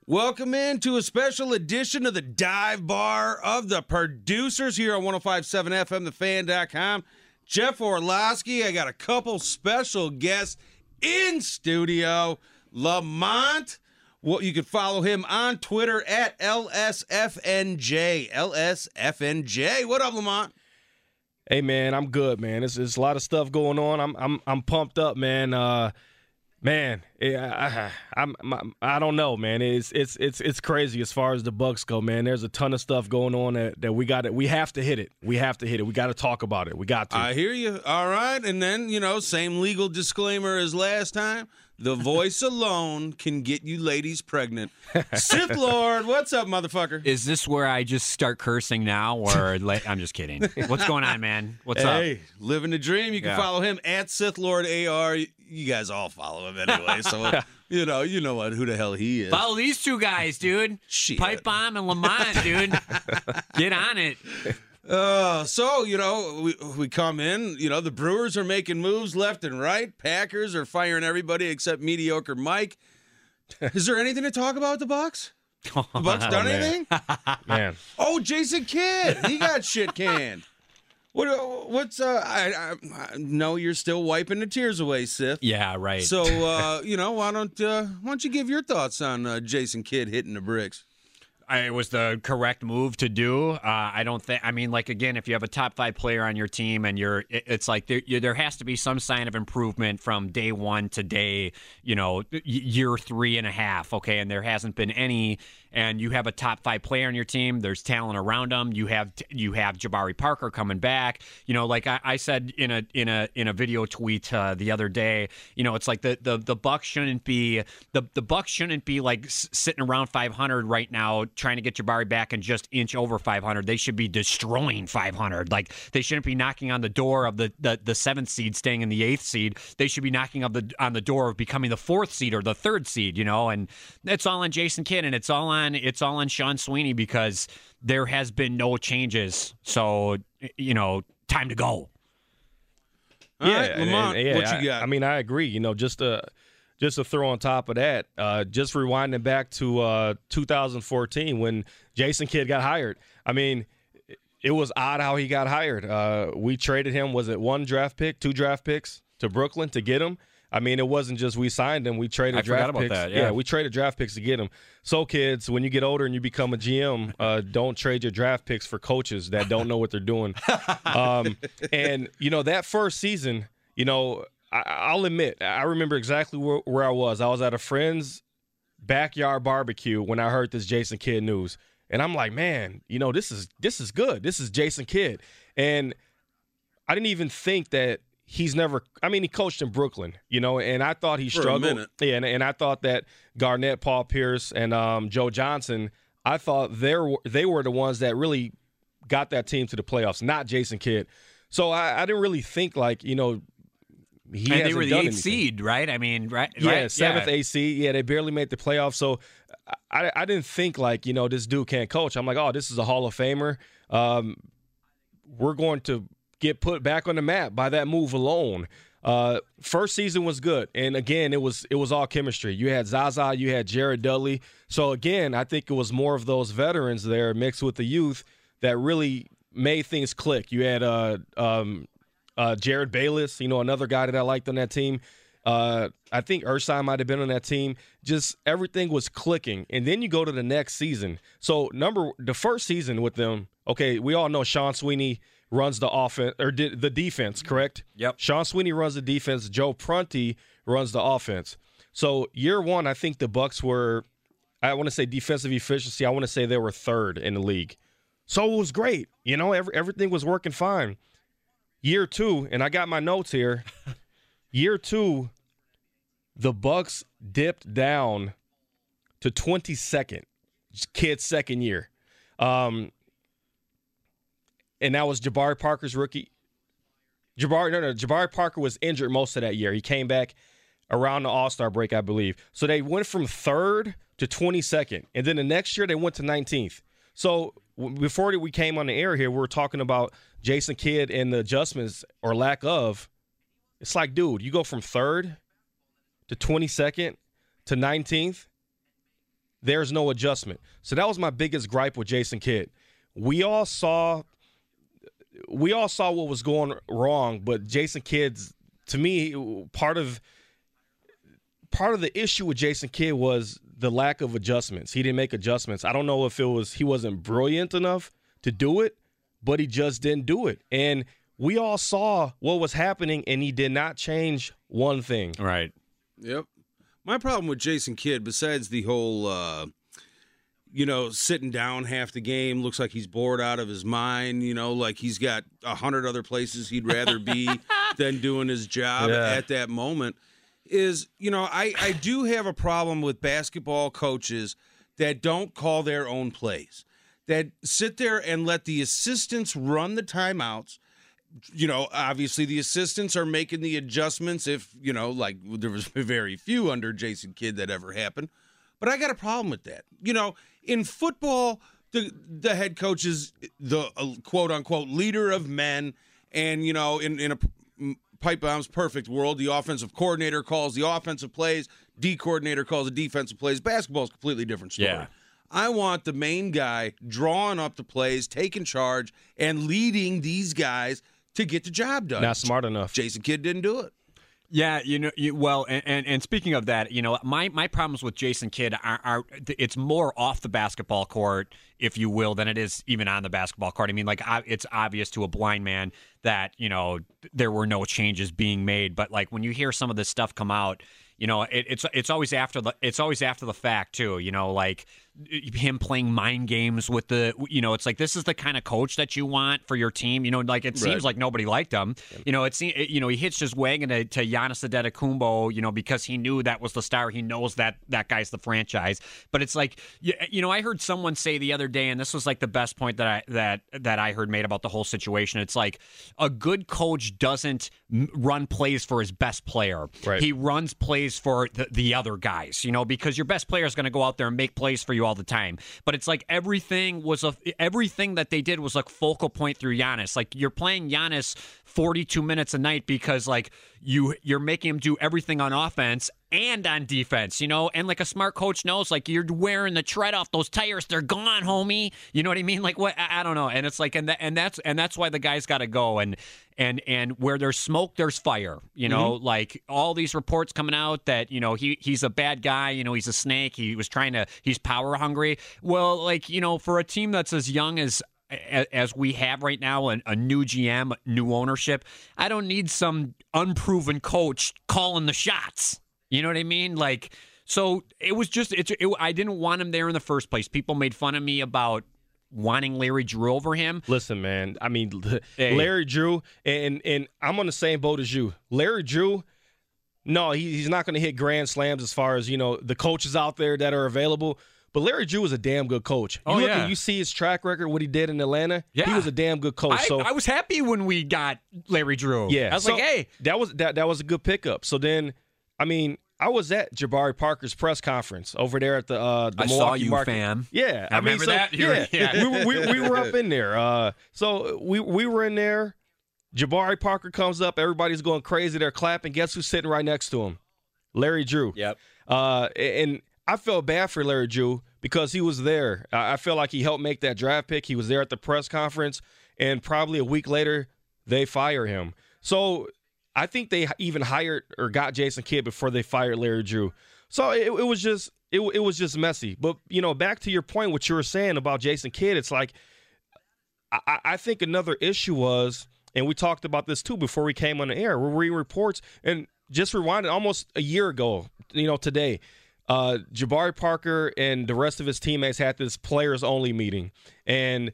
Welcome in to a special edition of the Dive Bar of the Producers here on 105.7 FM, thefan.com. Jeff Orlowski. I got a couple special guests in studio. Lamont. Well, you can follow him on Twitter at LSFNJ. LSFNJ. What up, Lamont? Hey man, I'm good, man. There's a lot of stuff going on. I'm pumped up, man. I don't know, man. It's crazy as far as the Bucks go, man. There's a ton of stuff going on that we have to hit it. We got to talk about it. We got to. I hear you. All right, and then same legal disclaimer as last time. The voice alone can get you ladies pregnant. Sith Lord, what's up, motherfucker? Is this where I just start cursing now, or I'm just kidding? What's going on, man? What's up? Hey, living the dream. You can follow him at Sith Lord AR. You guys all follow him anyway, so you know who the hell he is. Follow these two guys, dude. Shit. Pipe Bomb and Lamont, dude. Get on it. So we come in. The Brewers are making moves left and right. Packers are firing everybody except mediocre Mike. Is there anything to talk about with the Bucks? The Bucks done anything? Man. Oh, Jason Kidd, he got shit canned. What's I know you're still wiping the tears away, Sith. Yeah, right. So why don't you give your thoughts on Jason Kidd hitting the bricks? It was the correct move to do. I don't think. I mean, again, if you have a top 5 player on your team and it's like there has to be some sign of improvement from day one to day, year 3.5. Okay, and there hasn't been any. And you have a top 5 player on your team. There's talent around them. You have Jabari Parker coming back. Like I said in a video tweet the other day. It's like the Bucks shouldn't be the Bucks shouldn't be like sitting around 500 right now trying to get Jabari back and just inch over 500. They should be destroying 500. Like they shouldn't be knocking on the door of the 7th seed staying in the 8th seed. They should be knocking on the door of becoming the 4th seed or the 3rd seed. And it's all on Jason Kidd and it's all on Sean Sweeney because there has been no changes. So, time to go. All right, Lamont, what you got? I mean, I agree. Just to throw on top of that, just rewinding back to 2014 when Jason Kidd got hired. I mean, it was odd how he got hired. We traded him, was it 1 draft pick, 2 draft picks to Brooklyn to get him? I mean, it wasn't just we signed him. We traded draft picks. That, yeah, we traded draft picks to get him. So, kids, when you get older and you become a GM, don't trade your draft picks for coaches that don't know what they're doing. And, that first season, I'll admit, I remember exactly where I was. I was at a friend's backyard barbecue when I heard this Jason Kidd news. And I'm like, man, this is good. This is Jason Kidd. And I didn't even think that he coached in Brooklyn, and I thought he struggled. Yeah, and I thought that Garnett, Paul Pierce, and Joe Johnson, I thought they were the ones that really got that team to the playoffs, not Jason Kidd. So I didn't really think he and they were the 8th seed, right? I mean, right? Yeah, 7th, yeah. 8th seed. Yeah, they barely made the playoffs. So I didn't think this dude can't coach. I'm like, oh, this is a Hall of Famer. We're going to get put back on the map by that move alone. First season was good, and again, it was all chemistry. You had Zaza, you had Jared Dudley. So again, I think it was more of those veterans there mixed with the youth that really made things click. You had Jared Bayless, another guy that I liked on that team. I think Erskine might have been on that team. Just everything was clicking, and then you go to the next season. So the first season with them, okay, we all know Sean Sweeney runs the offense or the defense, correct? Yep. Sean Sweeney runs the defense. Joe Prunty runs the offense. So year one, I think the Bucks were, I want to say defensive efficiency, I want to say they were 3rd in the league. So it was great. Everything was working fine. Year 2, and I got my notes here. Year 2, the Bucks dipped down to 22nd. Kidd's second year. And that was Jabari Parker's rookie. Jabari Parker was injured most of that year. He came back around the All-Star break, I believe. So they went from 3rd to 22nd. And then the next year they went to 19th. So before we came on the air here, we were talking about Jason Kidd and the adjustments or lack of. It's like, dude, you go from 3rd to 22nd to 19th. there's no adjustment. So that was my biggest gripe with Jason Kidd. We all saw what was going wrong, but Jason Kidd's, to me, part of the issue with Jason Kidd was the lack of adjustments. He didn't make adjustments. I don't know if it was he wasn't brilliant enough to do it, but he just didn't do it. And we all saw what was happening, and he did not change one thing. Right. Yep. My problem with Jason Kidd, besides the whole, sitting down half the game, looks like he's bored out of his mind, like he's got 100 other places he'd rather be than doing his job at that moment, is, I do have a problem with basketball coaches that don't call their own plays, that sit there and let the assistants run the timeouts. Obviously the assistants are making the adjustments if, like there was very few under Jason Kidd that ever happened. But I got a problem with that. In football, the head coach is the quote-unquote leader of men. And, in a Pipe Bomb's perfect world, the offensive coordinator calls the offensive plays, D coordinator calls the defensive plays. Basketball is a completely different story. Yeah. I want the main guy drawing up the plays, taking charge, and leading these guys to get the job done. Not smart enough. Jason Kidd didn't do it. Yeah, and speaking of that, my problems with Jason Kidd are it's more off the basketball court, if you will, than it is even on the basketball court. I mean, like, it's obvious to a blind man that, there were no changes being made. But like when you hear some of this stuff come out, it's always after the fact too. Like him playing mind games with it's like, this is the kind of coach that you want for your team. Like it seems like nobody liked him. He hitched his wagon to Giannis Antetokounmpo, because he knew that was the star. He knows that guy's the franchise. But it's like, I heard someone say the other day, and this was like the best point that I heard made about the whole situation. It's like a good coach doesn't run plays for his best player. Right. He runs plays for the other guys, because your best player is going to go out there and make plays for you all the time. But it's like everything that they did was like focal point through Giannis. Like you're playing Giannis 42 minutes a night because like you're making him do everything on offense and on defense, and like a smart coach knows, like you're wearing the tread off those tires, they're gone, homie. You know what I mean? Like what? I don't know. And it's like, and that's why the guy's got to go. And where there's smoke, there's fire. Like all these reports coming out that he's a bad guy. He's a snake. He's power hungry. Well, like for a team that's as young as we have right now, a new GM, new ownership, I don't need some unproven coach calling the shots. You know what I mean? Like, so it was just, I didn't want him there in the first place. People made fun of me about wanting Larry Drew over him. Listen, man, I mean, Larry Drew, and I'm on the same boat as you. Larry Drew, no, he's not going to hit grand slams as far as, the coaches out there that are available. But Larry Drew was a damn good coach. You see his track record, what he did in Atlanta. Yeah. He was a damn good coach. I was happy when we got Larry Drew. Yeah, I was like, hey, that was a good pickup. So then, I mean, I was at Jabari Parker's press conference over there at the I Milwaukee saw you, market. fam. Yeah, I remember that. Yeah. we were up in there. So we were in there. Jabari Parker comes up. Everybody's going crazy. They're clapping. Guess who's sitting right next to him? Larry Drew. Yep. And I felt bad for Larry Drew because he was there. I feel like he helped make that draft pick. He was there at the press conference, and probably a week later, they fire him. So I think they even hired or got Jason Kidd before they fired Larry Drew. So it was just messy. But, back to your point, what you were saying about Jason Kidd, it's like I think another issue was, and we talked about this too before we came on the air, we're reading reports, and just rewinded almost a year ago, today, Jabari Parker and the rest of his teammates had this players-only meeting, and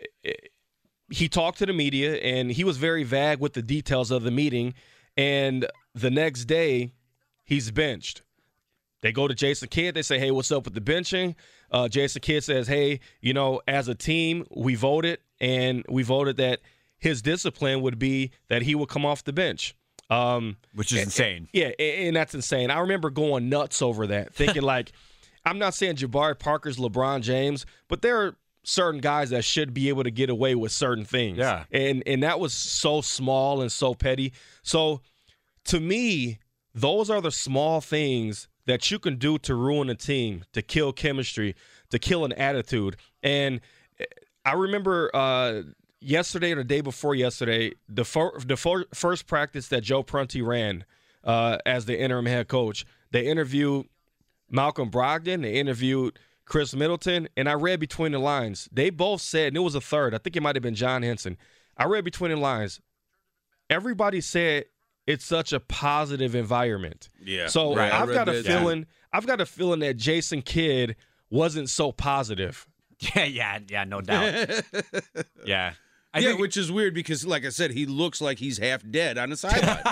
he talked to the media, and he was very vague with the details of the meeting, and the next day, he's benched. They go to Jason Kidd. They say, hey, what's up with the benching? Jason Kidd says, hey, as a team, we voted that his discipline would be that he would come off the bench. Which is insane. Yeah, and that's insane. I remember going nuts over that, thinking like, I'm not saying Jabari Parker's LeBron James, but there are certain guys that should be able to get away with certain things. Yeah. And that was so small and so petty. So to me, those are the small things that you can do to ruin a team, to kill chemistry, to kill an attitude. And I remember yesterday or the day before yesterday, the first practice that Joe Prunty ran as the interim head coach, they interviewed Malcolm Brogdon, they interviewed Chris Middleton, and I read between the lines. They both said, and it was a third, I think it might have been John Henson. I read between the lines. Everybody said it's such a positive environment. Yeah. So right, I've got a feeling that Jason Kidd wasn't so positive. Yeah, no doubt. Yeah. I think, which is weird because, like I said, he looks like he's half dead on the sideline.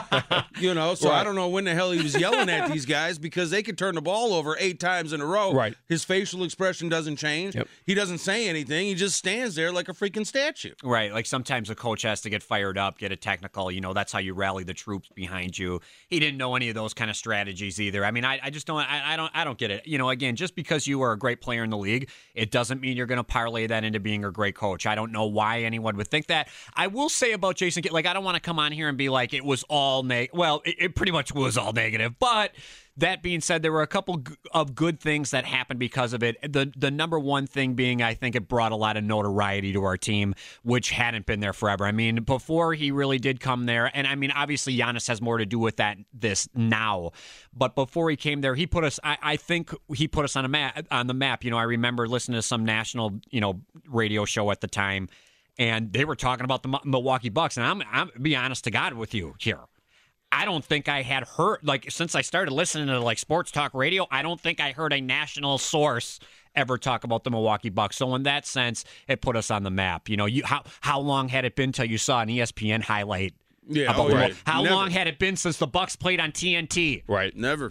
So Right. I don't know when the hell he was yelling at these guys because they could turn the ball over 8 times in a row. Right. His facial expression doesn't change. Yep. He doesn't say anything. He just stands there like a freaking statue. Right, like sometimes a coach has to get fired up, get a technical. That's how you rally the troops behind you. He didn't know any of those kind of strategies either. I mean, I just don't. I don't get it. Again, just because you are a great player in the league, it doesn't mean you're going to parlay that into being a great coach. I don't know why anyone would think that. I will say about Jason Kidd, I don't want to come on here and be like it was all well, it pretty much was all negative. But that being said, there were a couple of good things that happened because of it. The number one thing being, I think it brought a lot of notoriety to our team, which hadn't been there forever. I mean, before he really did come there, and I mean, obviously Giannis has more to do with this now. But before he came there, he put us. I think he put us on the map. I remember listening to some national radio show at the time. And they were talking about the Milwaukee Bucks. And I'm be honest to God with you here. I don't think I had heard, since I started listening to, sports talk radio, I don't think I heard a national source ever talk about the Milwaukee Bucks. So in that sense, it put us on the map. How long had it been till you saw an ESPN highlight? Yeah, about How long had it been since the Bucks played on TNT? Right, never.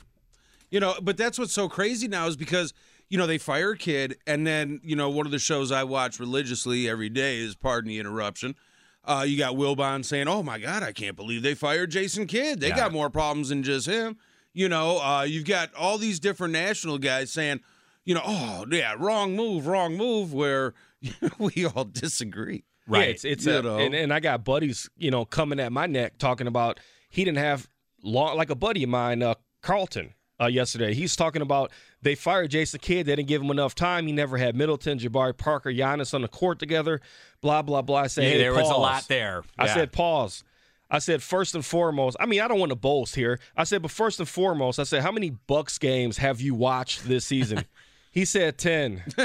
But that's what's so crazy now is because they fire a kid, and then, one of the shows I watch religiously every day is Pardon the Interruption. You got Wilbon saying, oh, my God, I can't believe they fired Jason Kidd. They got more problems than just him. You've got all these different national guys saying, oh, yeah, wrong move, where we all disagree. Right. Yeah, and I got buddies, coming at my neck talking about he didn't have like a buddy of mine, Carlton. Yesterday, he's talking about they fired Jason Kidd. They didn't give him enough time. He never had Middleton, Jabari Parker, Giannis on the court together. Blah blah blah. I said, hey, there pause. was a lot there. I said, pause. I said, first and foremost. I mean, I don't want to boast here. I said, but first and foremost, I said, how many Bucks games have you watched this season? He said 10. No,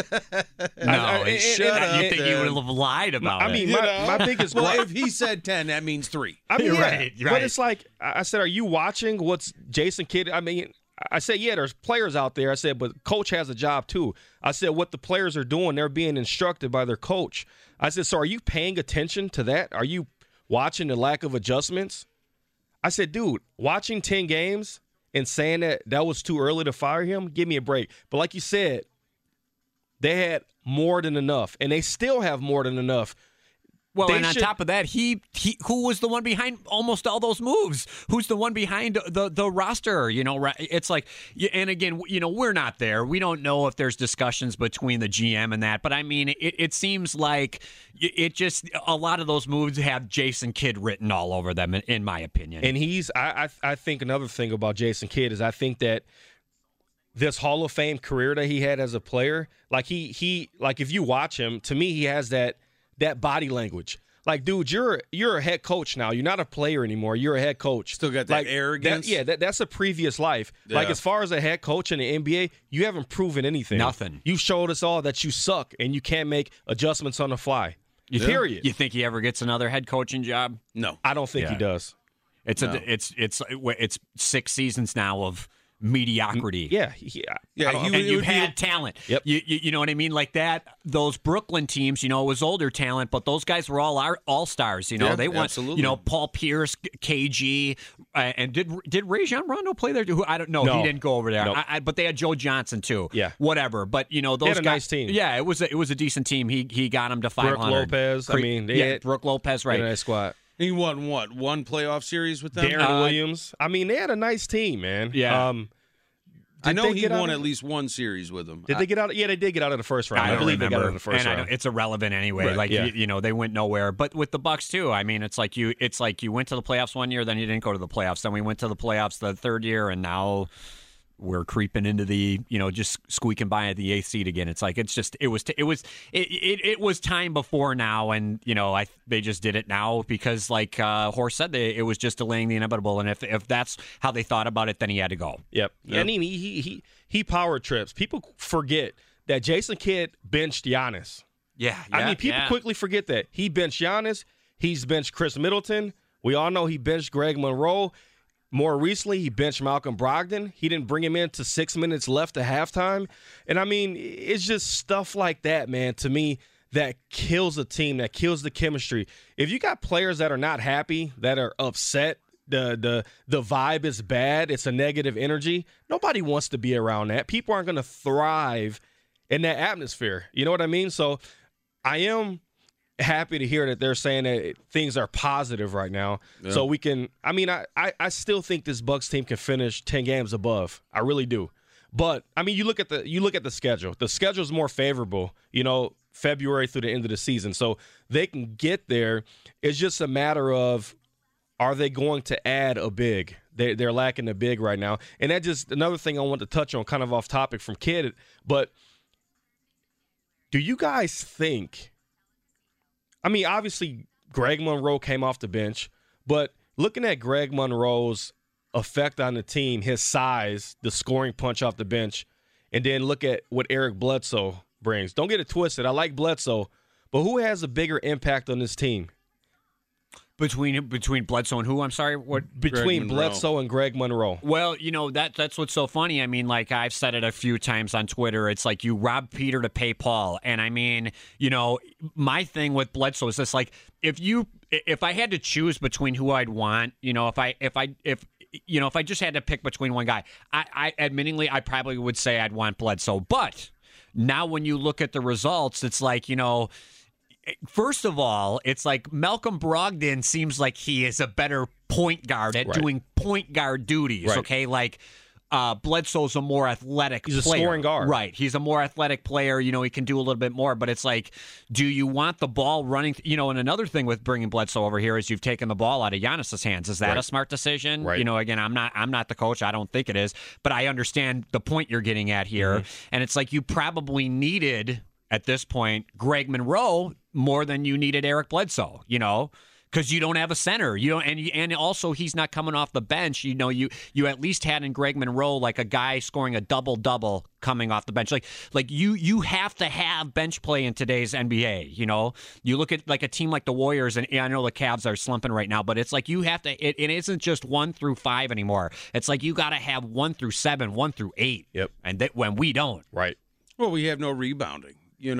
shut up. You think you would have lied about it? I mean, my biggest. Well, if he said 10, that means 3. I mean, right. But it's like I said, are you watching what's Jason Kidd? I mean, I said, yeah, there's players out there. I said, but coach has a job too. I said, what the players are doing, they're being instructed by their coach. I said, so are you paying attention to that? Are you watching the lack of adjustments? I said, dude, watching 10 games and saying that was too early to fire him, give me a break. But like you said, they had more than enough, and they still have more than enough. Well, and on top of that, he who was the one behind almost all those moves? Who's the one behind the roster? It's like, and again, we're not there. We don't know if there's discussions between the GM and that. But I mean, it seems like it just a lot of those moves have Jason Kidd written all over them, in my opinion. And I think another thing about Jason Kidd is I think that this Hall of Fame career that he had as a player, like he like if you watch him, to me, he has that body language. Like, dude, you're a head coach now. You're not a player anymore. You're a head coach. Still got that arrogance. That's a previous life. Yeah. Like, as far as a head coach in the NBA, you haven't proven anything. Nothing. You've showed us all that you suck and you can't make adjustments on the fly. Period. You think he ever gets another head coaching job? No, I don't think he does. It's 6 seasons now of mediocrity. Yeah. And you've had talent. Yep. You know what I mean? Like that, those Brooklyn teams, it was older talent, but those guys were all stars. They won. Absolutely. Paul Pierce, KG, and did Rajon Rondo play there? Who I don't know. No. He didn't go over there. Nope. But they had Joe Johnson too. Yeah. Whatever. But those they had guys. A nice team. Yeah, it was a decent team. He got him to 500. Brooke Lopez. Brooke Lopez. Right. A nice squad. He won one playoff series with them? Darren Williams. I mean, they had a nice team, man. Yeah. I know he won at least one series with them. Did they get out? Yeah, they did get out of the first round. I believe they got out of the first round. It's irrelevant anyway. Right. They went nowhere. But with the Bucks too, I mean, it's like you went to the playoffs one year, then you didn't go to the playoffs. Then we went to the playoffs the third year, and now we're creeping into the, just squeaking by at the 8th seed again. It's like it was time before now, and they just did it now because, like Horst said, it was just delaying the inevitable. And if that's how they thought about it, then he had to go. Yep. And he power trips. People forget that Jason Kidd benched Giannis. Yeah. I mean, people quickly forget that he benched Giannis. He's benched Chris Middleton. We all know he benched Greg Monroe. More recently, he benched Malcolm Brogdon. He didn't bring him in to 6 minutes left at halftime. And, I mean, it's just stuff like that, man, to me, that kills a team, that kills the chemistry. If you got players that are not happy, that are upset, the vibe is bad, it's a negative energy, nobody wants to be around that. People aren't going to thrive in that atmosphere. You know what I mean? So I am happy to hear that they're saying that things are positive right now. Yeah. So we can – I still think this Bucks team can finish 10 games above. I really do. But, I mean, you look at the schedule. The schedule is more favorable, February through the end of the season. So they can get there. It's just a matter of, are they going to add a big? They're lacking a big right now. And that's just another thing I want to touch on, kind of off topic from Kidd. But do you guys think – I mean, obviously, Greg Monroe came off the bench, but looking at Greg Monroe's effect on the team, his size, the scoring punch off the bench, and then look at what Eric Bledsoe brings. Don't get it twisted. I like Bledsoe, but who has a bigger impact on this team? Between Bledsoe and who? I'm sorry? What? Between Bledsoe and Greg Monroe. Well, that's what's so funny. I mean, like I've said it a few times on Twitter. It's like you rob Peter to pay Paul. And I mean, my thing with Bledsoe is this: like if I had to choose between who I'd want, if I just had to pick between one guy, I admittingly I probably would say I'd want Bledsoe. But now when you look at the results, it's like first of all, it's like Malcolm Brogdon seems like he is a better point guard at doing point guard duties, okay? Like Bledsoe's a more athletic player. He's a scoring guard. Right. He's a more athletic player. He can do a little bit more, but it's like, do you want the ball running? And another thing with bringing Bledsoe over here is you've taken the ball out of Giannis's hands. Is that a smart decision? Right. Again, I'm not the coach. I don't think it is, but I understand the point you're getting at here. Mm-hmm. And it's like you probably needed, at this point, Greg Monroe more than you needed Eric Bledsoe, because you don't have a center. And also he's not coming off the bench. You at least had in Greg Monroe like a guy scoring a double-double coming off the bench. Like you have to have bench play in today's NBA, You look at like a team like the Warriors, and I know the Cavs are slumping right now, but it's like you have to it isn't just 1 through 5 anymore. It's like you got to have 1 through 7, 1 through 8. Yep. And when we don't. Right. Well, we have no rebounding,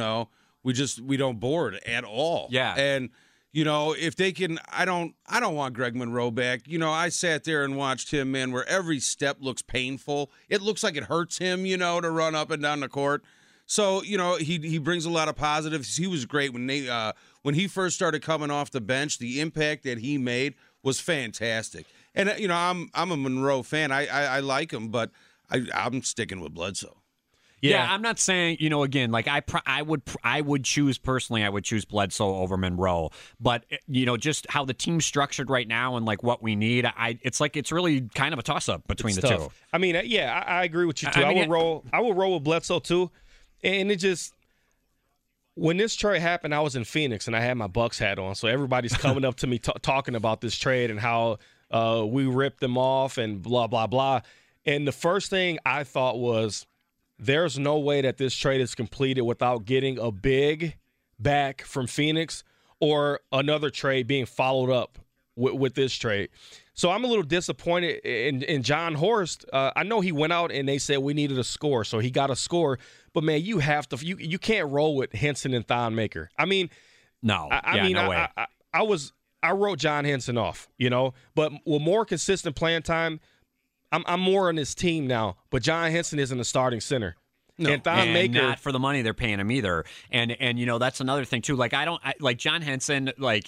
we don't board at all. Yeah. And if they can, I don't want Greg Monroe back. I sat there and watched him, man, where every step looks painful. It looks like it hurts him, to run up and down the court. So, he brings a lot of positives. He was great when he first started coming off the bench. The impact that he made was fantastic. And I'm a Monroe fan. I like him, but I'm sticking with Bledsoe. Yeah, I'm not saying, again, like I would choose personally, I would choose Bledsoe over Monroe, but just how the team's structured right now and like what we need, it's really kind of a toss up between the two. I mean, yeah, I agree with you too. I will roll with Bledsoe too, and it just when this trade happened, I was in Phoenix and I had my Bucks hat on, so everybody's coming up to me talking about this trade and how we ripped them off and blah blah blah, and the first thing I thought was, there's no way that this trade is completed without getting a big back from Phoenix or another trade being followed up with this trade. So I'm a little disappointed in John Horst. I know he went out and they said we needed a score, so he got a score. But, man, you have to – you can't roll with Henson and Thon Maker. I mean – No. No way. I wrote John Henson off, But with more consistent playing time – I'm more on his team now, but John Henson isn't a starting center. No. And Thon Maker, not for the money they're paying him either. And that's another thing too. Like like John Henson, like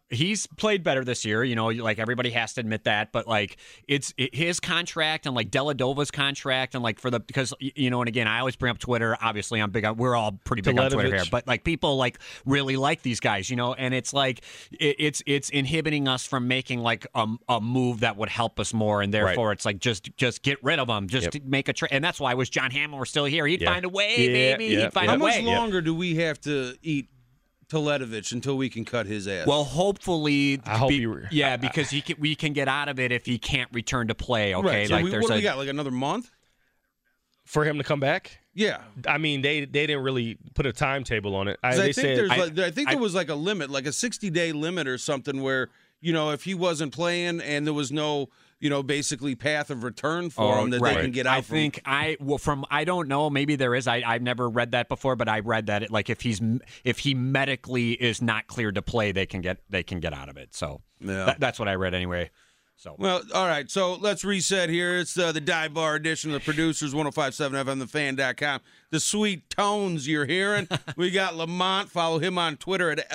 He's played better this year, like everybody has to admit that. But like his contract and like Deladova's contract and like because and again, I always bring up Twitter. Obviously, we're all pretty big on Twitter here, but like people like really like these guys, and it's like it's inhibiting us from making like a move that would help us more, and therefore it's like just get rid of them, to make a trade. And that's why I wish John Hammond were still here. He'd find a way, baby. He'd find a way. How much longer do we have to eat Toledovich until we can cut his ass? Well, hopefully, because we can get out of it if he can't return to play. Okay, right. So what do we got? Like another month for him to come back? Yeah, I mean they didn't really put a timetable on it. I think there was like a limit, like a 60-day limit or something, where if he wasn't playing and there was no basically path of return for him that they can get out. I don't know, maybe there is. I've never read that before, but I read that if he medically is not cleared to play, they can get out of it. So that's what I read anyway. So well, all right. So let's reset here. It's the Dive Bar edition of the Producers, 105.7 FM, thefan.com. The sweet tones you're hearing. We got Lamont. Follow him on Twitter at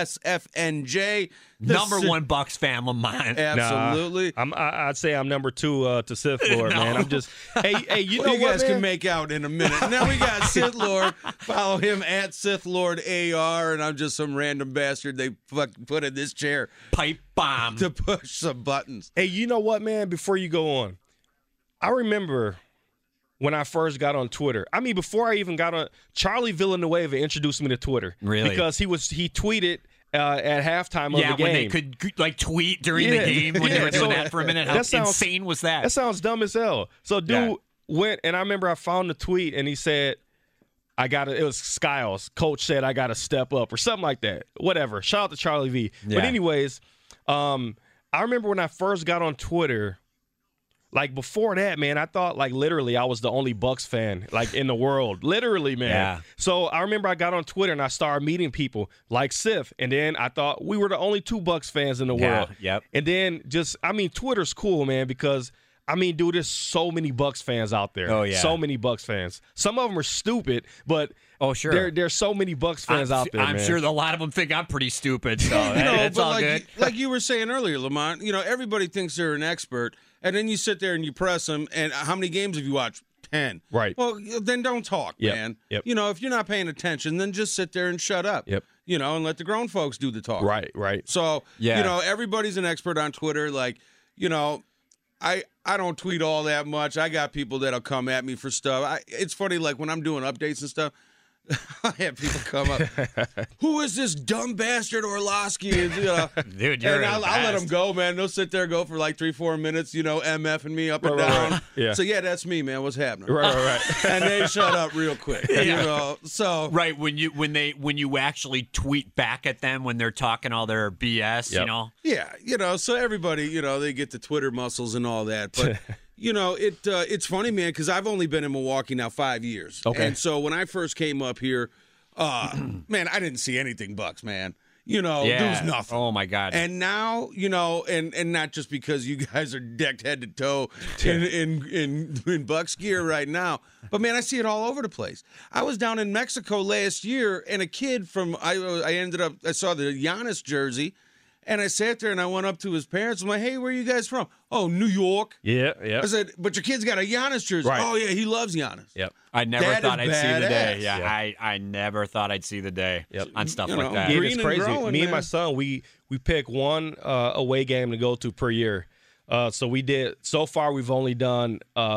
LSFNJ. Number one Bucks fan, Lamont. Absolutely. I'd say I'm number 2 to Sith Lord, man. I'm just, hey, you know you what, guys man? can make out in a minute. Now we got Sith Lord. Follow him at Sith Lord AR, and I'm just some random bastard they put in this chair. Pipe bomb. To push some buttons. Hey, you know what, man? Before you go on, I remember when I first got on Twitter. I mean, before I even got on, Charlie Villanueva introduced me to Twitter. Really? Because he tweeted at halftime of the game. When they could like tweet during the game when they were doing that for a minute. How insane was that? That sounds dumb as hell. So dude went, and I remember I found the tweet, and he said, it was Skiles. Coach said I got to step up or something like that. Whatever. Shout out to Charlie V. Yeah. But anyways, I remember when I first got on Twitter, like before that, man, I thought like literally I was the only Bucks fan like in the world. Literally, man. Yeah. So I remember I got on Twitter and I started meeting people like Sif, and then I thought we were the only 2 Bucks fans in the world. Yep. And then Twitter's cool, man, because dude, there's so many Bucks fans out there. Oh, yeah. So many Bucks fans. Some of them are stupid, but sure. There's so many Bucks fans out there, I'm man. sure a lot of them think I'm pretty stupid, so it's all good. Like you were saying earlier, Lamont, everybody thinks they're an expert, and then you sit there and you press them, and how many games have you watched? 10. Right. Well, then don't talk, man. Yep. If you're not paying attention, then just sit there and shut up. Yep. And let the grown folks do the talk. Right. So, everybody's an expert on Twitter. Like, I don't tweet all that much. I got people that'll come at me for stuff. It's funny, like when I'm doing updates and stuff, I have people come up. Who is this dumb bastard Orlowski? Dude, you're I'll let them go, man. They'll sit there, go for like 3-4 minutes, MFing me up and down. Right. Yeah. So yeah, that's me, man. What's happening? Right. And they shut up real quick. So right when you actually tweet back at them when they're talking all their BS, Yeah, so everybody, they get the Twitter muscles and all that, but. It's funny, man, because I've only been in Milwaukee now 5 years. Okay. And so when I first came up here, man, I didn't see anything Bucks, man. There was nothing. Oh, my God. And now, and not just because you guys are decked head to toe in Bucks gear right now, but, man, I see it all over the place. I was down in Mexico last year, and a kid I saw the Giannis jersey, and I sat there and I went up to his parents. I'm like, hey, where are you guys from? Oh, New York. Yeah. I said, but your kid's got a Giannis jersey. Right. Oh, yeah, he loves Giannis. Yep. I never thought I'd see the day. Yeah. I never thought I'd see the day on stuff like that. Yeah, it's crazy. Growing, Me and man. my son, we pick one away game to go to per year. So we did. So far, we've only done.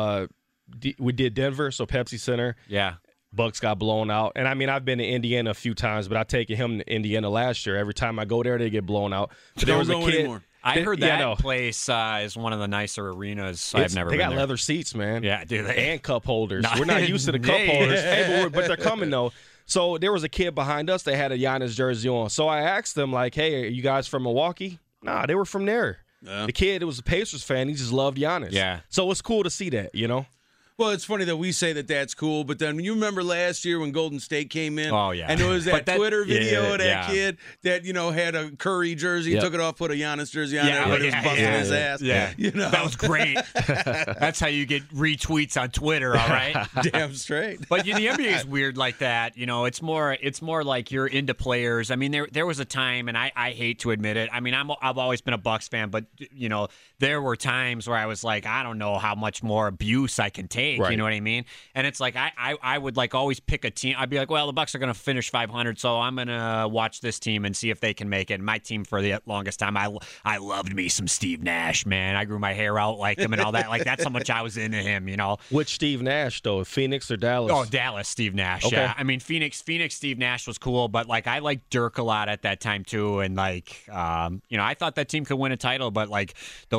We did Denver, so Pepsi Center. Yeah. Bucks got blown out. And, I've been to Indiana a few times, but I've taken him to Indiana last year. Every time I go there, they get blown out. But there was a kid. Anymore. I heard that place is one of the nicer arenas I've never been there. They got leather seats, man. Yeah, do they? And cup holders. We're not used to the cup holders. Hey, but they're coming, though. So there was a kid behind us that had a Giannis jersey on. So I asked them, like, hey, are you guys from Milwaukee? Nah, they were from there. Yeah. The kid, it was a Pacers fan. He just loved Giannis. Yeah. So it's cool to see that, Well, it's funny that we say that that's cool, but then you remember last year when Golden State came in? Oh, yeah. And there was that Twitter video of that yeah. kid that, had a Curry jersey, took it off, put a Giannis jersey on, everybody was busting his ass. Yeah. That was great. That's how you get retweets on Twitter, all right? Damn straight. But the NBA is weird like that. It's more like you're into players. I mean, there was a time, and I hate to admit it. I mean, I've always been a Bucks fan, but, there were times where I was like, I don't know how much more abuse I can take. Right. You know what I mean? And it's like I would like always pick a team. I'd be like, well, the Bucks are going to finish 500, so I'm going to watch this team and see if they can make it. And my team for the longest time, I loved me some Steve Nash, man. I grew my hair out like him and all that. Like, that's how much I was into him, Which Steve Nash, though? Phoenix or Dallas? Oh, Dallas, Steve Nash. Okay. Yeah. I mean, Phoenix, Steve Nash was cool, but like I liked Dirk a lot at that time too, and like, I thought that team could win a title, but like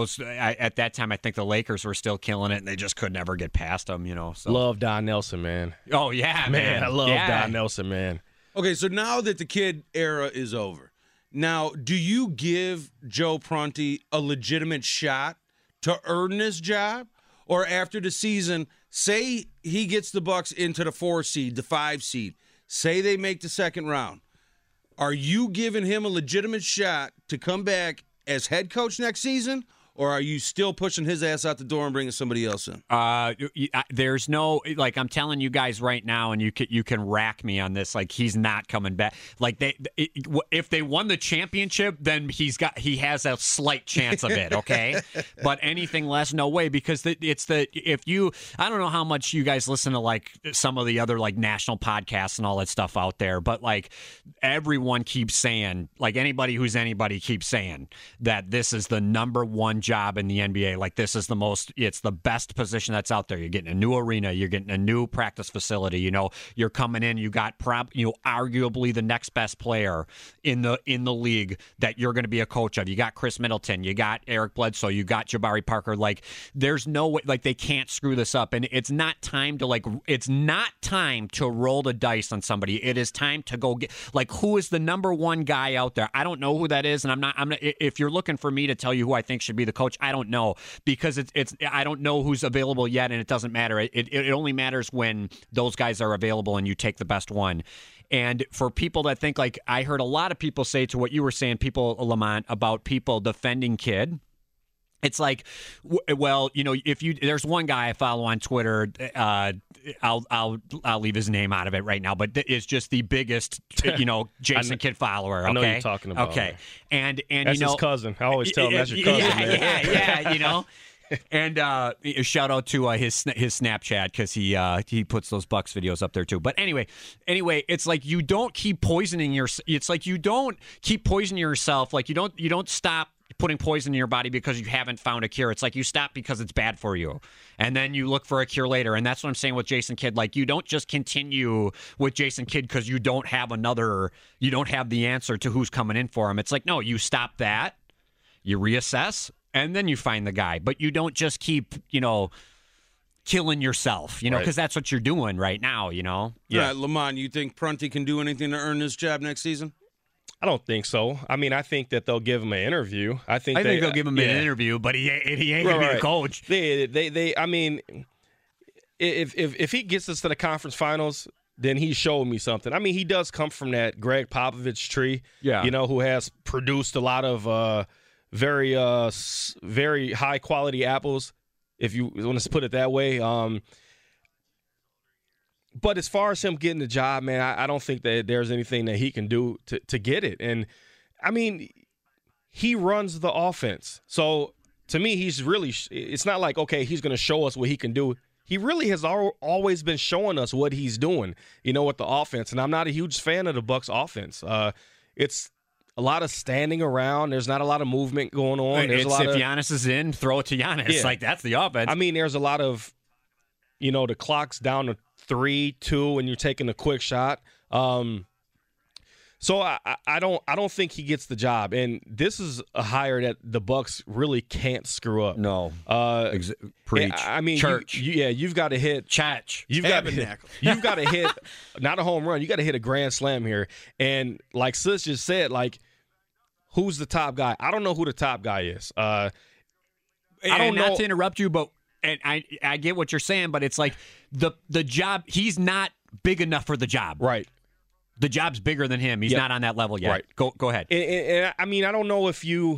at that time, I think the Lakers were still killing it, and they just could never get past them, So. Love Don Nelson, man. Oh yeah, man. I love Don Nelson, man. Okay, so now that the Kid era is over, now do you give Joe Prunty a legitimate shot to earn this job? Or after the season, say he gets the Bucks into the 4 seed, the 5 seed, say they make the second round, are you giving him a legitimate shot to come back as head coach next season? Or are you still pushing his ass out the door and bringing somebody else in? There's no, like, I'm telling you guys right now, and you can rack me on this. Like, he's not coming back. Like, if they won the championship, then he has a slight chance of it. Okay, but anything less, no way. Because I don't know how much you guys listen to like some of the other like national podcasts and all that stuff out there, but like everyone keeps saying, like anybody who's anybody keeps saying that this is the number one job in the NBA. Like, this is it's the best position that's out there. You're getting a new arena, you're getting a new practice facility, you're coming in, you got arguably the next best player in the league that you're going to be a coach of. You got Chris Middleton, you got Eric Bledsoe, you got Jabari Parker. Like, there's no way, like, they can't screw this up. And it's not time to roll the dice on somebody. It is time to go get, like, who is the number one guy out there? I don't know who that is, and I'm not if you're looking for me to tell you who I think should be the coach, I don't know, because I don't know who's available yet, and it doesn't matter. It only matters when those guys are available and you take the best one. And for people that think, like, I heard a lot of people say to what you were saying, Lamont, about people defending Kid. It's like, well, there's one guy I follow on Twitter. I'll leave his name out of it right now, but it's just the biggest, Jason Kidd follower. Okay? I know you're talking about. Okay, and that's his cousin. I always tell him that's your cousin. Yeah. And shout out to his Snapchat, because he puts those Bucks videos up there too. But anyway, it's like you don't keep poisoning yourself. It's like you don't keep poisoning yourself. Like you don't stop putting poison in your body because you haven't found a cure. It's like you stop because it's bad for you, and then you look for a cure later. And that's what I'm saying with Jason Kidd. Like, you don't just continue with Jason Kidd because you don't have the answer to who's coming in for him. It's like, no, you stop that, you reassess, and then you find the guy. But you don't just keep, killing yourself, because that's what you're doing right now, Yeah. Right, Lamont, you think Prunty can do anything to earn this job next season? I don't think so. I mean, I think that they'll give him an interview. I think they'll give him an interview, but he ain't gonna be the coach. I mean, if he gets us to the conference finals, then he showed me something. I mean, he does come from that Greg Popovich tree, who has produced a lot of very high quality apples, if you want to put it that way. But as far as him getting the job, man, I don't think that there's anything that he can do to get it. And, I mean, he runs the offense. So, to me, it's not like, okay, he's going to show us what he can do. He really has always been showing us what he's doing, with the offense. And I'm not a huge fan of the Bucks offense. It's a lot of standing around. There's not a lot of movement going on. If Giannis is in, throw it to Giannis. Yeah. Like, that's the offense. I mean, there's a lot of, the clock's down to 3-2 and you're taking a quick shot. So I don't think he gets the job, and this is a hire that the Bucks really can't screw up. No, preach. I mean, church. You've got to hit church. You've got to hit not a home run. You got to hit a grand slam here. And like Sis just said, like, who's the top guy? I don't know who the top guy is. I don't know. Not to interrupt you, but and I get what you're saying, but it's like the job. He's not big enough for the job. Right. The job's bigger than him. He's not on that level yet. Right. Go ahead. And I mean, I don't know if you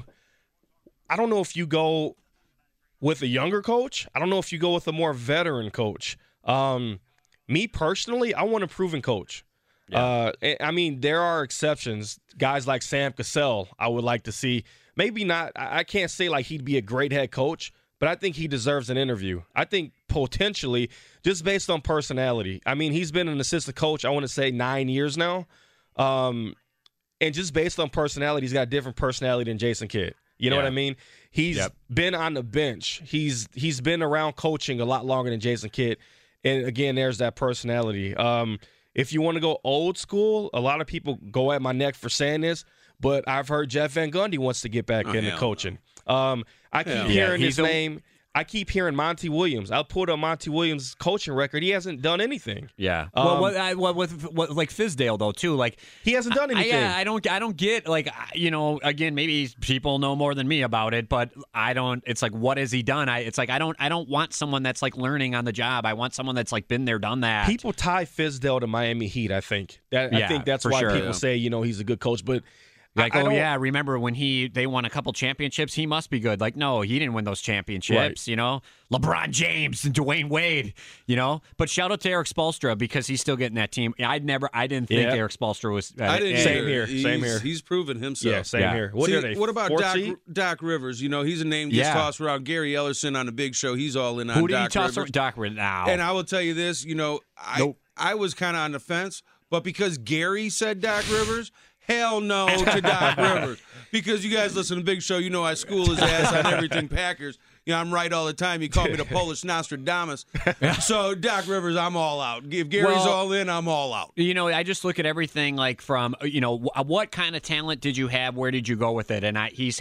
go with a younger coach. I don't know if you go with a more veteran coach. Me personally, I want a proven coach. Yeah. I mean, there are exceptions. Guys like Sam Cassell, I would like to see. Maybe not. I can't say like he'd be a great head coach, but I think he deserves an interview. I think potentially, just based on personality. I mean, he's been an assistant coach, I want to say 9 years now. And just based on personality, he's got a different personality than Jason Kidd. You know what I mean? He's been on the bench. He's been around coaching a lot longer than Jason Kidd. And again, there's that personality. If you want to go old school, a lot of people go at my neck for saying this, but I've heard Jeff Van Gundy wants to get back into coaching. I keep hearing his name. I keep hearing Monty Williams. I'll pull up Monty Williams' coaching record. He hasn't done anything. Yeah. With like Fizdale though too, like he hasn't done anything. I don't get like again maybe people know more than me about it, but I don't. It's like what has he done? I don't want someone that's like learning on the job. I want someone that's like been there, done that. People tie Fizdale to Miami Heat. I think that's why people say he's a good coach, but. Like, remember when they won a couple championships? He must be good. Like, no, he didn't win those championships, right. LeBron James and Dwayne Wade, But shout out to Eric Spoelstra because he's still getting that team. I didn't think Eric Spoelstra was. Same here. He's proven himself. Yeah, same here. What are they? What about Doc Rivers? He's a name gets tossed around. Gary Ellerson on the Big Show. He's all in on Who did Doc he toss Rivers. Doc Rivers now. And I will tell you this, I was kind of on the fence, but because Gary said Doc Rivers. Hell no to Doc Rivers. Because you guys listen to Big Show, I school his ass on everything Packers. I'm right all the time. You call me the Polish Nostradamus. So, Doc Rivers, I'm all out. If Gary's all in, I'm all out. I just look at everything like from, what kind of talent did you have? Where did you go with it? And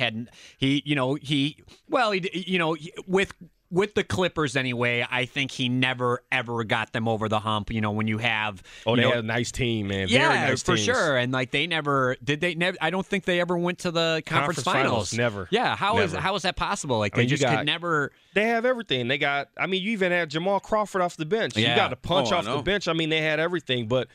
with the Clippers anyway, I think he never, ever got them over the hump, when you have... they had a nice team, man. Yeah, very nice for teams. Sure. And, they never... I don't think they ever went to the conference finals. Never. Yeah, how is that possible? They could never... They have everything. They got... you even had Jamal Crawford off the bench. Yeah. You got a punch off the bench. They had everything, but...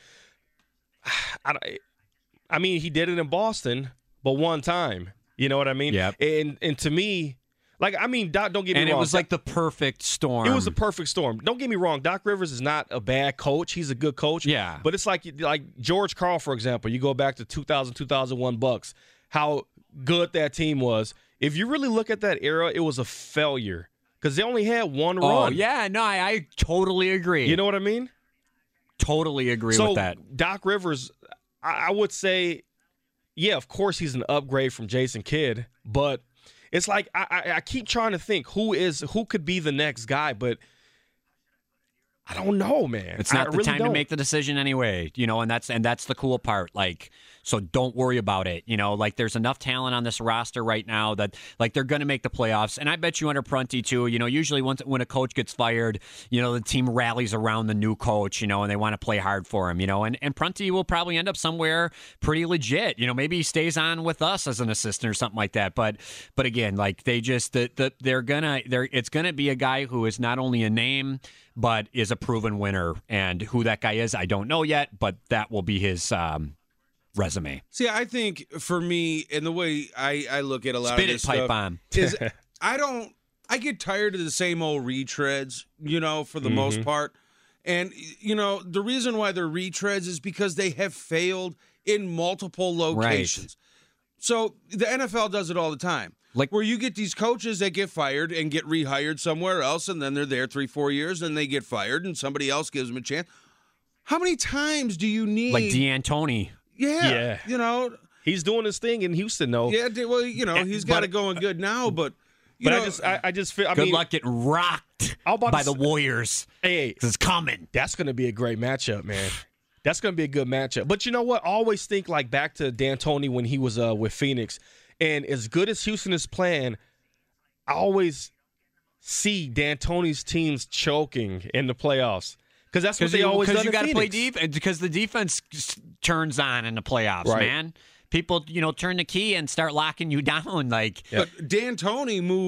he did it in Boston, but one time. You know what I mean? Yeah. And to me... Doc, don't get me wrong. And it was like the perfect storm. It was the perfect storm. Don't get me wrong. Doc Rivers is not a bad coach. He's a good coach. Yeah. But it's like George Karl, for example. You go back to 2000, 2001 Bucks, how good that team was. If you really look at that era, it was a failure because they only had one run. Oh, yeah. No, I totally agree. You know what I mean? Totally agree with that. So, Doc Rivers, I would say, yeah, of course he's an upgrade from Jason Kidd, but it's like I keep trying to think who could be the next guy, but I don't know, man. It's not the time to make the decision anyway, and that's the cool part. So don't worry about it. There's enough talent on this roster right now that they're going to make the playoffs. And I bet you under Prunty too. Usually when a coach gets fired, the team rallies around the new coach, and they want to play hard for him, And Prunty will probably end up somewhere pretty legit. Maybe he stays on with us as an assistant or something like that. But again, it's gonna be a guy who is not only a name but is a proven winner. And who that guy is, I don't know yet. But that will be his resume. See, I think for me, and the way I look at a lot of this pipe stuff bomb. is I get tired of the same old retreads, for the most part. And, the reason why they're retreads is because they have failed in multiple locations. Right. So the NFL does it all the time. Where you get these coaches that get fired and get rehired somewhere else, and then they're there 3-4 years, and they get fired, and somebody else gives them a chance. How many times do you need... Like D'Antoni. Yeah. He's doing his thing in Houston, though. Yeah, well, he's got it going good now, but I just feel. Good luck getting rocked by the Warriors. Hey, it's coming. That's going to be a great matchup, man. That's going to be a good matchup. But you know what? I always think back to D'Antoni when he was with Phoenix, and as good as Houston is playing, I always see D'Antoni's teams choking in the playoffs. Because that's what they always done in Phoenix. Because you got to play defense. Because the defense turns on in the playoffs, man. People, turn the key and start locking you down. But D'Antoni moved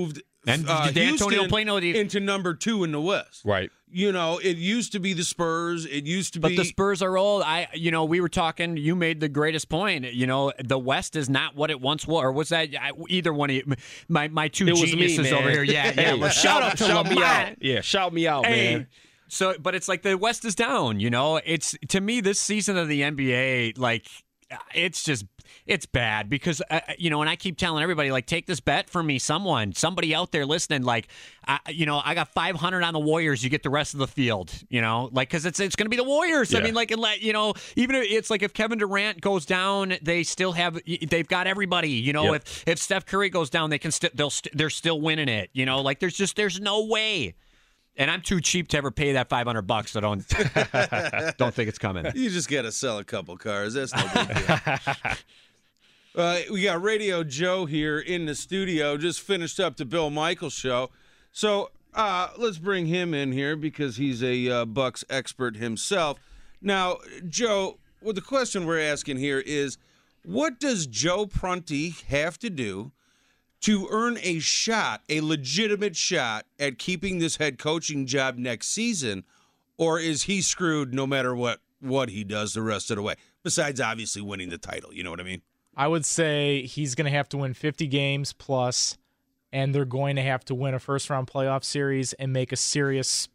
And D'Antonio Plano into number 2 in the West. Right. You know, it used to be the Spurs. It used to be. But the Spurs are old. We were talking. You made the greatest point. You know, the West is not what it once was. Or was that either one of you? My two geniuses over here. Yeah. Hey, well, shout out to shout me Lamont. out. Yeah, shout me out, Hey, man. So, but it's like the West is down. You know, it's to me this season of the NBA, like it's bad because and I keep telling everybody, like, take this bet from me, somebody out there listening, like, I got 500 on the Warriors. You get the rest of the field, like, because it's going to be the Warriors. Yeah. I mean, like, even if it's like if Kevin Durant goes down, they've got everybody. Yep. If Steph Curry goes down, they're still winning it. Like, there's no way. And I'm too cheap to ever pay that $500, so don't think it's coming. You just got to sell a couple cars. That's no big deal. We got Radio Joe here in the studio. Just finished up the Bill Michaels show. So let's bring him in here because he's a Bucks expert himself. Now, Joe, the question we're asking here is, what does Joe Prunty have to do to earn a legitimate shot at keeping this head coaching job next season, or is he screwed no matter what he does the rest of the way, besides obviously winning the title? You know what I mean? I would say he's going to have to win 50 games plus, and they're going to have to win a first-round playoff series and make a serious,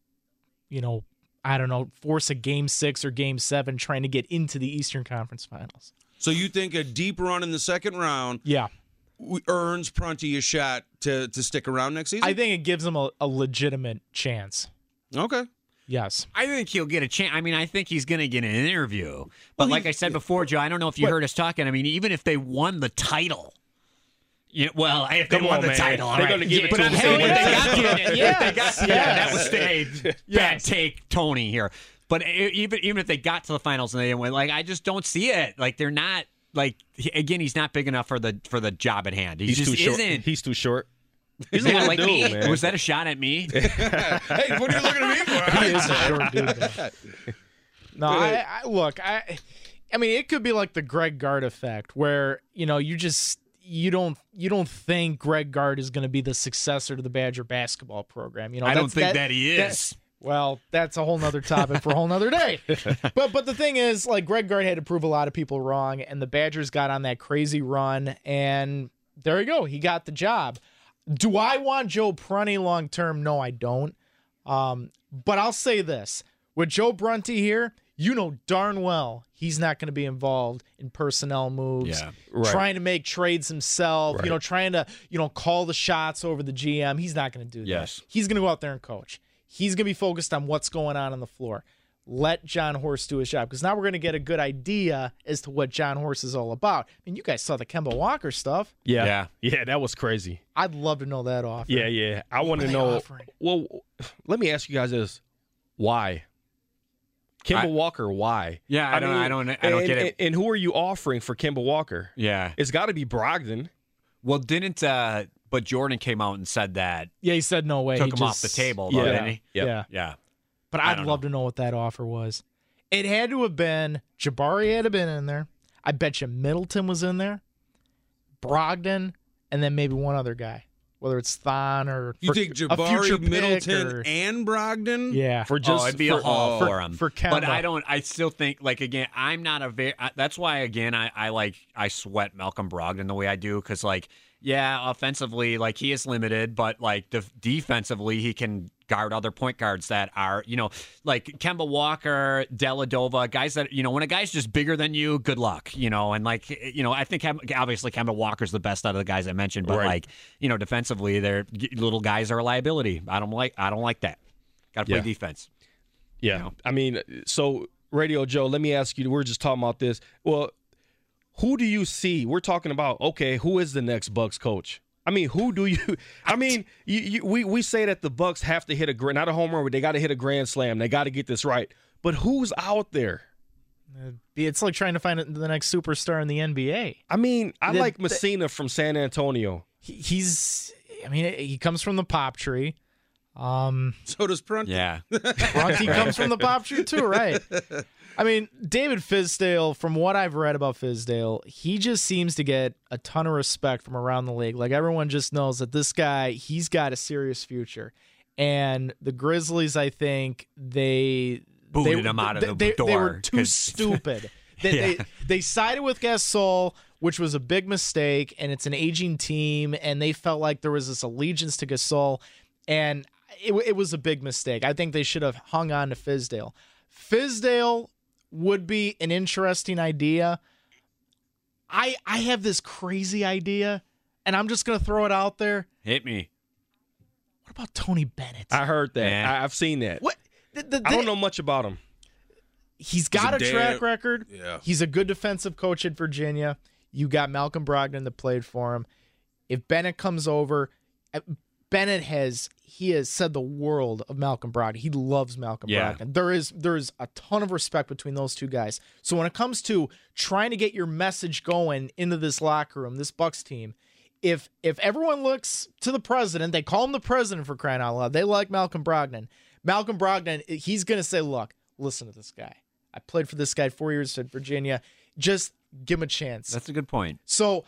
force a Game 6 or Game 7 trying to get into the Eastern Conference Finals. So you think a deep run in the second round earns Prunty a shot to stick around next season? I think it gives him a legitimate chance. Okay. Yes. I think he'll get a chance. I mean, I think he's going to get an interview. But like I said before, Joe, I don't know if you heard us talking. I mean, even if they won the title. If they won the title, they're going to give it to him. That was a bad take, Tony, here. But even if they got to the finals and they didn't win, like, I just don't see it. Like, they're not. Like, again, he's not big enough for the job at hand. He's just too short. isn't. He's too short. He's Yeah, a like dude, me. man. Was that a shot at me? Hey, what are you looking at me for? He is a short dude, though. No, I mean, it could be like the Greg Gard effect, where you don't think Greg Gard is going to be the successor to the Badger basketball program. I don't think that he is. Well, that's a whole nother topic for a whole nother day. But the thing is, like, Greg Gard had to prove a lot of people wrong, and the Badgers got on that crazy run, and there you go. He got the job. Do I want Joe Prunty long term? No, I don't. But I'll say this. With Joe Prunty here, you know darn well he's not going to be involved in personnel moves, trying to make trades himself, trying to, call the shots over the GM. He's not going to do that. Yes. He's going to go out there and coach. He's going to be focused on what's going on the floor. Let John Horst do his job, because now we're going to get a good idea as to what John Horst is all about. I mean, you guys saw the Kemba Walker stuff. Yeah, that was crazy. I'd love to know that offer. Yeah. I want to know. Offering? Well, let me ask you guys this: why? Kemba Walker, why? Yeah, I don't get it. And who are you offering for Kemba Walker? Yeah, it's got to be Brogdon. Well, but Jordan came out and said that. Yeah, he said no way. Took him off the table, though, didn't he? Yeah. But I'd love to know what that offer was. It had to have been, Jabari had to have been in there. I bet you Middleton was in there. Brogdon, and then maybe one other guy. Whether it's Thon or you think Jabari, Middleton, and Brogdon? Yeah. It'd be a haul for him. For Kemba. But I still think, like, again, I'm not a very, that's why, again, I sweat Malcolm Brogdon the way I do, because, like, yeah, offensively, like, he is limited, but, like, defensively, he can guard other point guards that are, like Kemba Walker, Deladova, guys that, when a guy's just bigger than you, good luck, and, like, I think obviously Kemba Walker's the best out of the guys I mentioned, but like, defensively, they're little guys are a liability. I don't like that. Got to play defense. Yeah. I mean, so Radio Joe, let me ask you, we're just talking about this. Well, who do you see? We're talking about, okay, who is the next Bucks coach? I mean, who do you? I mean, we say that the Bucks have to hit not a home run, but they got to hit a grand slam. They got to get this right. But who's out there? It's like trying to find the next superstar in the NBA. I mean, I like Messina from San Antonio. He comes from the pop tree. So does Prunty. Yeah. Prunty comes from the pop shoot too, right? I mean, David Fizdale, from what I've read about Fizdale, he just seems to get a ton of respect from around the league. Like, everyone just knows that this guy, he's got a serious future. And the Grizzlies, I think, they Booted him out of the door. They were too stupid. They sided with Gasol, which was a big mistake, and it's an aging team, and they felt like there was this allegiance to Gasol, and it was a big mistake. I think they should have hung on to Fizdale. Fizdale would be an interesting idea. I have this crazy idea, and I'm just going to throw it out there. Hit me. What about Tony Bennett? I heard that. Yeah. I've seen that. What? I don't know much about him. He's got He's a a track damn- record. Yeah. He's a good defensive coach at Virginia. You got Malcolm Brogdon that played for him. If Bennett comes over, Bennett has said the world of Malcolm Brogdon. He loves Malcolm Brogdon. There is a ton of respect between those two guys. So when it comes to trying to get your message going into this locker room, this Bucks team, if everyone looks to the president, they call him the president for crying out loud. They like Malcolm Brogdon. Malcolm Brogdon, he's going to say, look, listen to this guy. I played for this guy 4 years at Virginia. Just give him a chance. That's a good point. So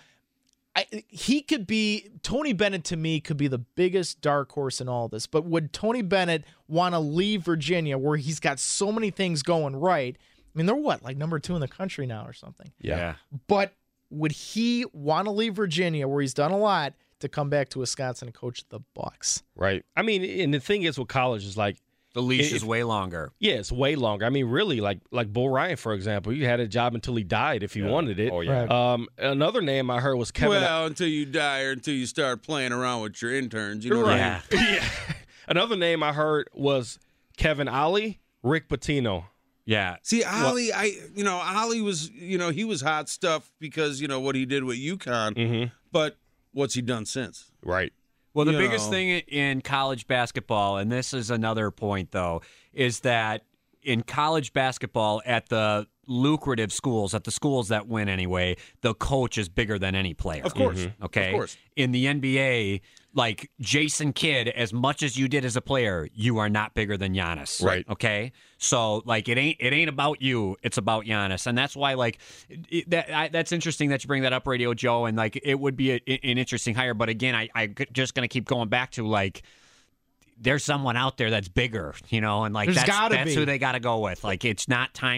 he could be, Tony Bennett to me could be the biggest dark horse in all this. But would Tony Bennett want to leave Virginia where he's got so many things going right? I mean, they're what, like number 2 in the country now or something? Yeah. But would he want to leave Virginia where he's done a lot to come back to Wisconsin and coach the Bucks? Right. I mean, and the thing is with college is like, The leash is way longer. yeah, it's way longer. I mean, really, like Bo Ryan, for example, you had a job until he died if he wanted it. Oh, yeah. Right. Another name I heard was Kevin. Well, until you die or until you start playing around with your interns. You know what I Yeah. mean? yeah. Another name I heard was Kevin Ollie, Rick Pitino. Yeah. See, Ollie, Ollie was, he was hot stuff because, what he did with UConn. But what's he done since? Right. Well, the You biggest know. thing in college basketball, and this is another point, though, is that in college basketball at the lucrative schools, at the schools that win anyway, the coach is bigger than any player. Of course. Okay. Of course. In the NBA, like Jason Kidd, as much as you did as a player, you are not bigger than Giannis. Right. Okay. So like it ain't about you. It's about Giannis, and that's why that's interesting that you bring that up, Radio Joe, and like it would be an interesting hire. But again, I just gonna keep going back to like. There's someone out there that's bigger, and like There's gotta that's be. who they got to go with. Like it's not time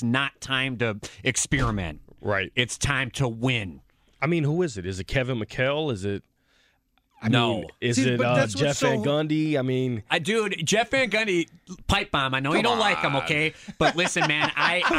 to experiment. Right. It's time to win. I mean, who is it? Is it Kevin McHale? Is it? No. Is See, it but that's what's Jeff so- Van Gundy? I mean, Dude, Jeff Van Gundy, pipe bomb. I know you don't like him, okay? But listen, man,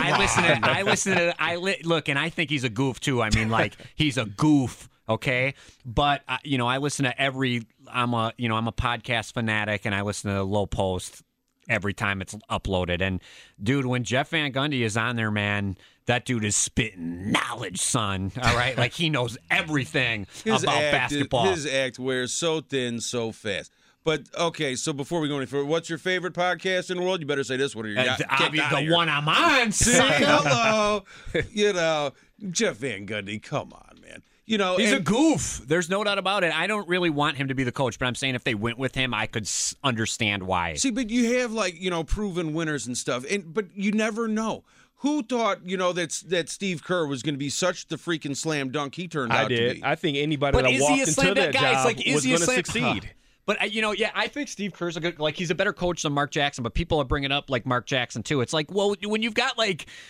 look, and I think he's a goof too. I mean, like he's a goof, okay? But I listen to I'm a podcast fanatic, and I listen to the Low Post every time it's uploaded. And dude, when Jeff Van Gundy is on there, man, that dude is spitting knowledge, son. All right, like he knows everything about basketball. His act wears so thin so fast. But, okay, so before we go any further, what's your favorite podcast in the world? You better say this one or you're kicked out of the here. one I'm on, See, son. hello. Jeff Van Gundy, come on, man. He's a and- goof. There's no doubt about it. I don't really want him to be the coach, but I'm saying if they went with him, I could understand why. See, but you have proven winners and stuff, but you never know. Who thought that Steve Kerr was going to be such the freaking slam dunk he turned I out to did. be? I think anybody But that is walked he a slam into that dunk guy? It's job like, is was he a going to slam? succeed. But I think Steve Kerr's he's a better coach than Mark Jackson. But people are bringing up like Mark Jackson too. It's like, well, when you've got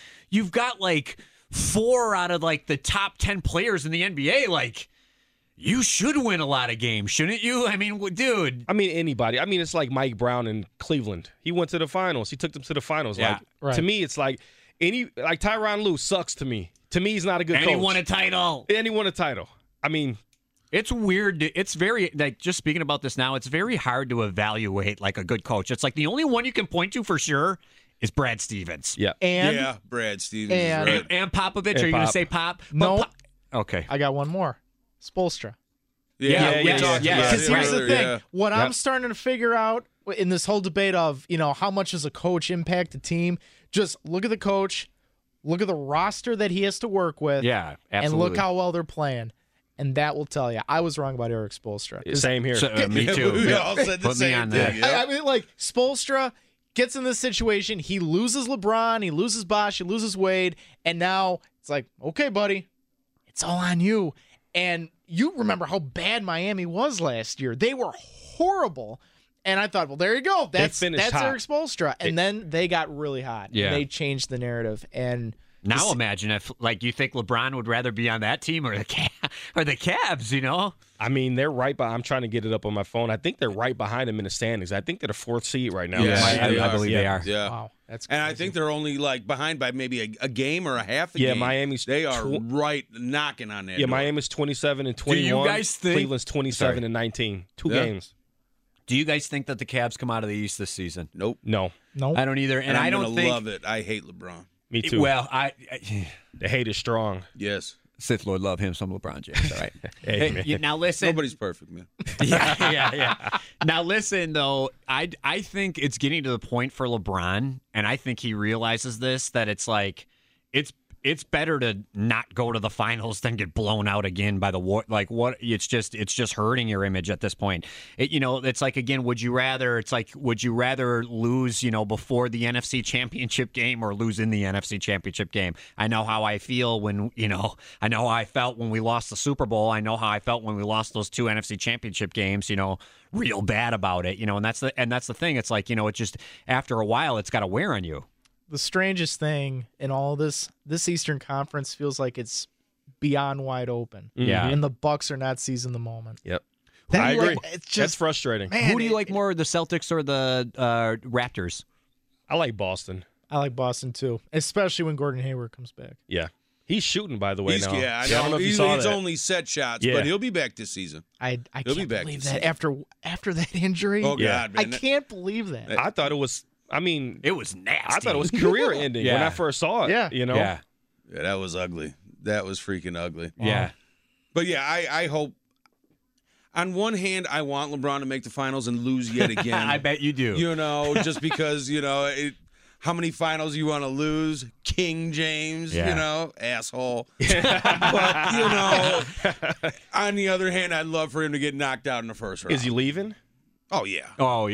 4 out of like the top 10 players in the NBA, like. You should win a lot of games, shouldn't you? I mean, dude. I mean, anybody. I mean, it's like Mike Brown in Cleveland. He went to the finals. He took them to the finals. Yeah. Like Right. to me, it's like Tyronn Lue sucks to me. To me, he's not a good And coach. he won a title. And he won a title. I mean, It's weird. It's very, like, just speaking about this now, it's very hard to evaluate, like, a good coach. It's like the only one you can point to for sure is Brad Stevens. yeah. And yeah, Brad Stevens and- is right. And Popovich. And Are you going to Pop. say Pop? No. But Okay. I got one more. Spoelstra. Yeah, we yeah, talked yeah, about Because it here's the earlier, thing. yeah. What I'm Yep. starting to figure out in this whole debate of, how much does a coach impact a team? Just look at the coach, look at the roster that he has to work with, Yeah, and absolutely. look how well they're playing. and that will tell you I was wrong about Eric Spoelstra. Same here. So, me Yeah, too. we all said the Put me same on thing. that. Yeah. I mean, like, Spoelstra gets in this situation. He loses LeBron. He loses Bosh. He loses Wade. And now it's like, okay, buddy, it's all on you. And you remember how bad Miami was last year. They were horrible. And I thought, well, there you go. That's finished hot. Eric Spoelstra. And then they got really hot. Yeah. And they changed the narrative. And Now imagine if, like, you think LeBron would rather be on that team or the Cavs, you know? I mean, they're right by. I'm trying to get it up on my phone. I think they're right behind them in the standings. I think they're the 4th seed right now. Yeah, I believe they are. Yeah. wow, that's And I crazy. think they're only like behind by maybe a game or a half a Yeah, game. Miami's They are right knocking on that. Yeah, door. Miami's 27 and 21. you guys think- Cleveland's 27 Sorry. and 19? 2 Yeah. games. Do you guys think that the Cavs come out of the East this season? Nope. No, Nope. I don't either. And I'm I don't gonna think. love it. I hate LeBron. me too. Well, The hate is strong. Yes. Sith Lord love him some LeBron James. All right. Hey, man. Now listen. Nobody's perfect, man. yeah. Now listen, though, I think it's getting to the point for LeBron, and I think he realizes this, that it's like it's better to not go to the finals than get blown out again by the war. Like what? It's just hurting your image at this point. It's like, again, would you rather lose, before the NFC Championship game or lose in the NFC Championship game? I know how I feel when, I know how I felt when we lost the Super Bowl. I know how I felt when we lost those 2 NFC Championship games, real bad about it, and that's the thing. It's like, it just, after a while, it's got to wear on you. The strangest thing in all this Eastern Conference feels like it's beyond wide open. Yeah. And the Bucks are not seizing the moment. Yep. That- I agree. It's That's just, frustrating. man, Who do you like more, the Celtics or the Raptors? I like Boston. I like Boston too, especially when Gordon Hayward comes back. Yeah. He's shooting, by the way, He's, now. yeah, I don't know know. if you He's saw that. only set shots, Yeah. but he'll be back this season. I He'll be can't back believe this that season. after that injury. Oh, Yeah. God, I man. can't believe that. I thought it was, It was nasty. I thought it was career ending when Yeah. I first saw it. Yeah. Yeah. Yeah, that was ugly. That was freaking ugly. Yeah. But yeah, I hope. On one hand, I want LeBron to make the finals and lose yet again. I bet you do. Just because how many finals you want to lose, King James, Yeah. asshole. But on the other hand, I'd love for him to get knocked out in the first round. Is he leaving? Oh yeah. Oh,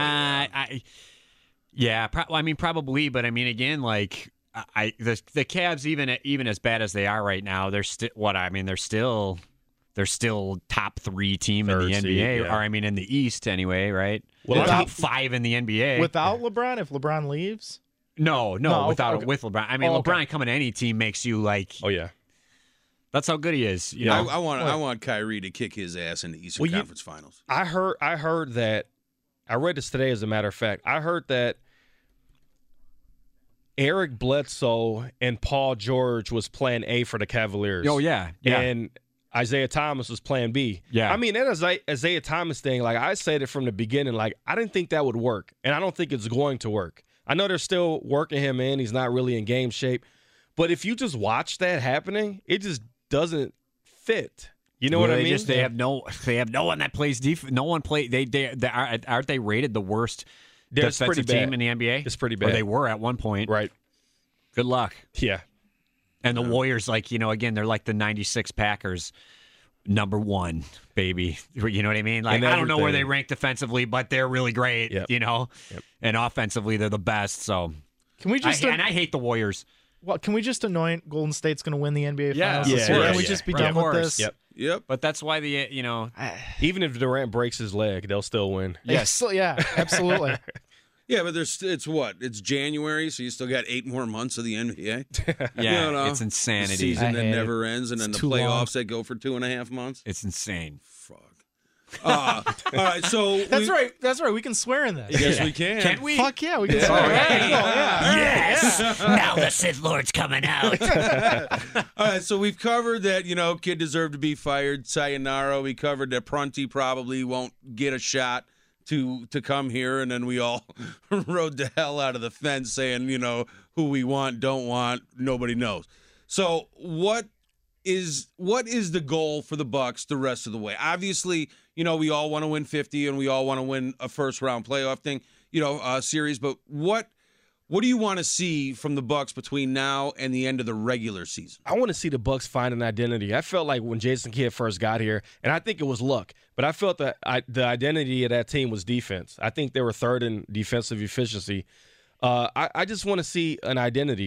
yeah. Probably, but I mean, again, like the Cavs, even as bad as they are right now, they're still they're still top 3 team in Third the NBA, seed, yeah. or I mean, in the East anyway, right? Well, Well, I top think- 5 in the NBA. Without LeBron, if LeBron leaves, no, okay. with LeBron. I mean, Oh, okay. LeBron coming to any team makes you like. Oh, yeah. That's how good he is. You know? I want Kyrie to kick his ass in the Eastern Well, Conference Finals. I heard that. I read this today, as a matter of fact. I heard that Eric Bledsoe and Paul George was plan A for the Cavaliers. Oh yeah. And Isaiah Thomas was plan B. Yeah. I mean, that Isaiah Thomas thing, like I said it from the beginning, like I didn't think that would work. And I don't think it's going to work. I know they're still working him in. He's not really in game shape. But if you just watch that happening, it just doesn't fit. You know what I mean? They have no one that plays defense. No one play. They aren't they rated the worst That's defensive pretty bad. team in the NBA? It's pretty Or bad. they were at one point. Right. Good luck. Yeah. And the Warriors, again, they're like the '96 Packers, number 1, baby. You know what I mean? Like, And I don't know where everything. they rank defensively, but they're really great. Yep. And offensively, they're the best. So, can we just and I hate the Warriors. can we just anoint Golden State's going to win the NBA Yeah, Finals? this yeah, year? yeah, Can we yeah. just be Right. done Of with course. this? Yep. Yep. But that's why Even if Durant breaks his leg, they'll still win. Yes. Yeah, absolutely. Yeah, but it's January, so you still got 8 more months of the NBA. yeah, You know, it's The insanity. season I that hate never ends, and then It's the too long. playoffs that go for 2.5 months. It's insane. Fuck. All right, so That's right. That's right. We can swear in this. Yes, we can. Can we? Fuck yeah, we can swear. Yes. Now the Sith Lord's coming out. All right, so we've covered that, kid deserved to be fired, sayonara. We covered that Prunty probably won't get a shot to come here, and then we all rode the hell out of the fence saying, who we want, don't want, nobody knows. So what is the goal for the Bucks the rest of the way? Obviously, we all want to win 50 and we all want to win a first round playoff thing, series, but what What do you want to see from the Bucks between now and the end of the regular season? I want to see the Bucks find an identity. I felt like when Jason Kidd first got here, and I think it was luck, but I felt that the identity of that team was defense. I think they were third in defensive efficiency. I just want to see an identity.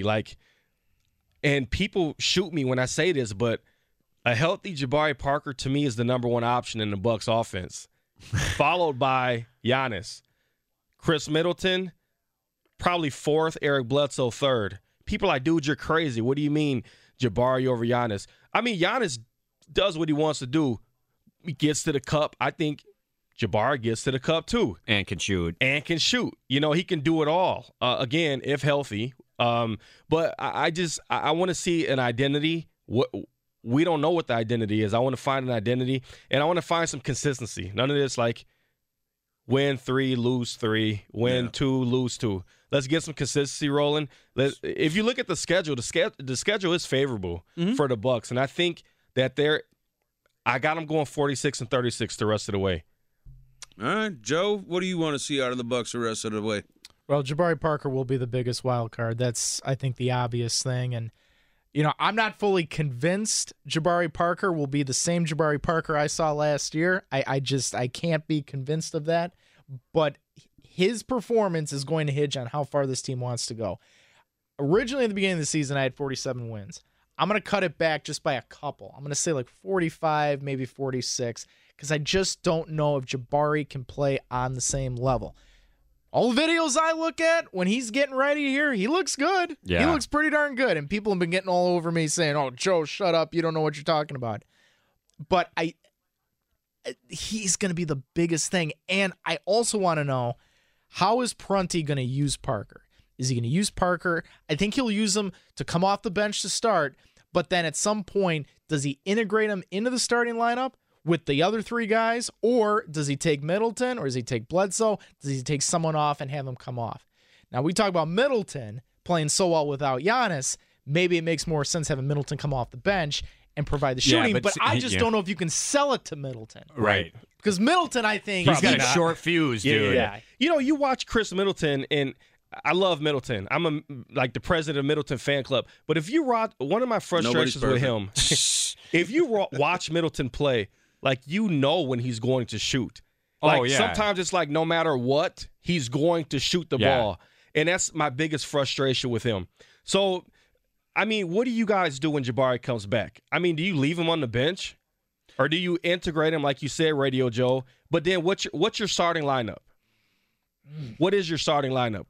And people shoot me when I say this, but a healthy Jabari Parker to me is the number one option in the Bucks offense, followed by Giannis. Chris Middleton, probably fourth, Eric Bledsoe third. People are like, dude, you're crazy. What do you mean Jabari over Giannis? I mean, Giannis does what he wants to do. He gets to the cup. I think Jabari gets to the cup too. And can shoot. He can do it all, again, if healthy. But I want to see an identity. We don't know what the identity is. I want to find an identity, and I want to find some consistency. None of this win 3, lose 3, win 2, lose 2. Let's get some consistency rolling. If you look at the schedule, the schedule is favorable for the Bucks, and I think that I got them going 46-36 the rest of the way. All right, Joe, what do you want to see out of the Bucks the rest of the way? Well, Jabari Parker will be the biggest wild card. That's, I think, the obvious thing. And, I'm not fully convinced Jabari Parker will be the same Jabari Parker I saw last year. I can't be convinced of that. But his performance is going to hinge on how far this team wants to go. Originally, at the beginning of the season, I had 47 wins. I'm going to cut it back just by a couple. I'm going to say 45, maybe 46, because I just don't know if Jabari can play on the same level. All the videos I look at when he's getting ready here, he looks good. Yeah. He looks pretty darn good. And people have been getting all over me saying, "Oh, Joe, shut up. You don't know what you're talking about." But he's going to be the biggest thing. And I also want to know, how is Prunty going to use Parker? Is he going to use Parker? I think he'll use him to come off the bench to start. But then at some point, does he integrate him into the starting lineup with the other three guys? Or does he take Middleton, or does he take Bledsoe? Does he take someone off and have him come off? Now, we talk about Middleton playing so well without Giannis. Maybe it makes more sense having Middleton come off the bench and provide the shooting. Yeah, but I just don't know if you can sell it to Middleton. Right. Because Middleton, I think... He's got a short fuse, dude. Yeah. You watch Chris Middleton, and I love Middleton. I'm the president of Middleton fan club. But if you one of my frustrations with him, if you watch Middleton play, when he's going to shoot. Sometimes it's no matter what, he's going to shoot the ball. And that's my biggest frustration with him. So, what do you guys do when Jabari comes back? Do you leave him on the bench? Or do you integrate him, like you said, Radio Joe? But then what's your starting lineup? What is your starting lineup?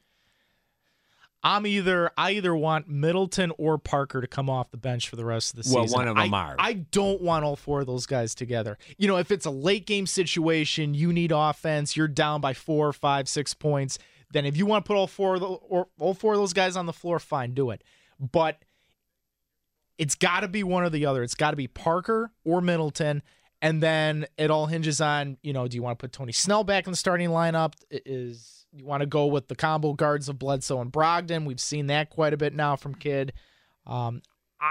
I either want Middleton or Parker to come off the bench for the rest of the season. Well, one of them are. I don't want all four of those guys together. If it's a late game situation, you need offense, you're down by 4, 5, 6 points, then if you want to put all four of those guys on the floor, fine, do it. But it's got to be one or the other. It's got to be Parker or Middleton, and then it all hinges on, do you want to put Tony Snell back in the starting lineup? You want to go with the combo guards of Bledsoe and Brogdon? We've seen that quite a bit now from Kidd. I'm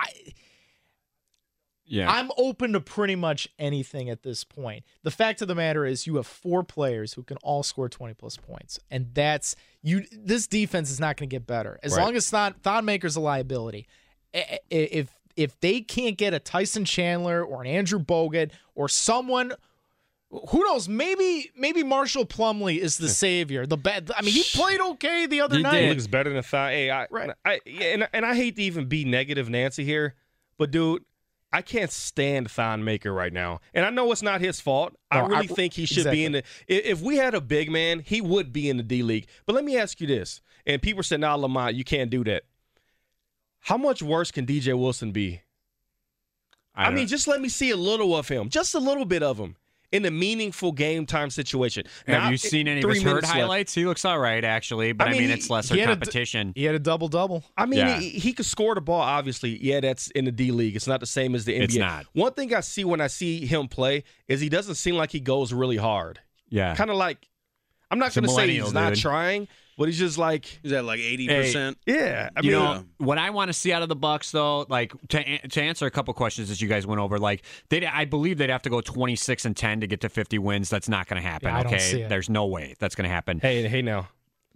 open to pretty much anything at this point. The fact of the matter is, you have 4 players who can all score 20-plus points, and that's you. This defense is not going to get better as long as Thon Maker's a liability. If they can't get a Tyson Chandler or an Andrew Bogut or someone. Who knows? Maybe Marshall Plumlee is the savior. He played okay the other night. He looks better than Thon. Hey, I hate to even be negative Nancy here, but dude, I can't stand Thon Maker right now. And I know it's not his fault. I really think he should be in the. If we had a big man, he would be in the D League. But let me ask you this: and people said, "Nah, Lamont, you can't do that." How much worse can DJ Wilson be? Just let me see a little of him, just a little bit of him. In a meaningful game time situation. Have you seen any of his hurt highlights? He looks all right, actually, but it's lesser competition. He had a double-double. He could score the ball, obviously. Yeah, that's in the D League. It's not the same as the NBA. It's not. One thing I see when I see him play is he doesn't seem like he goes really hard. Yeah. Kind of like, I'm not going to say he's not trying, but he's just like... Is that 80%? Yeah. What I want to see out of the Bucks, though, to answer a couple questions that you guys went over, I believe they'd have to go 26-10 to get to 50 wins. That's not going to happen. Yeah, I okay, don't see it. There's no way that's going to happen. Hey now.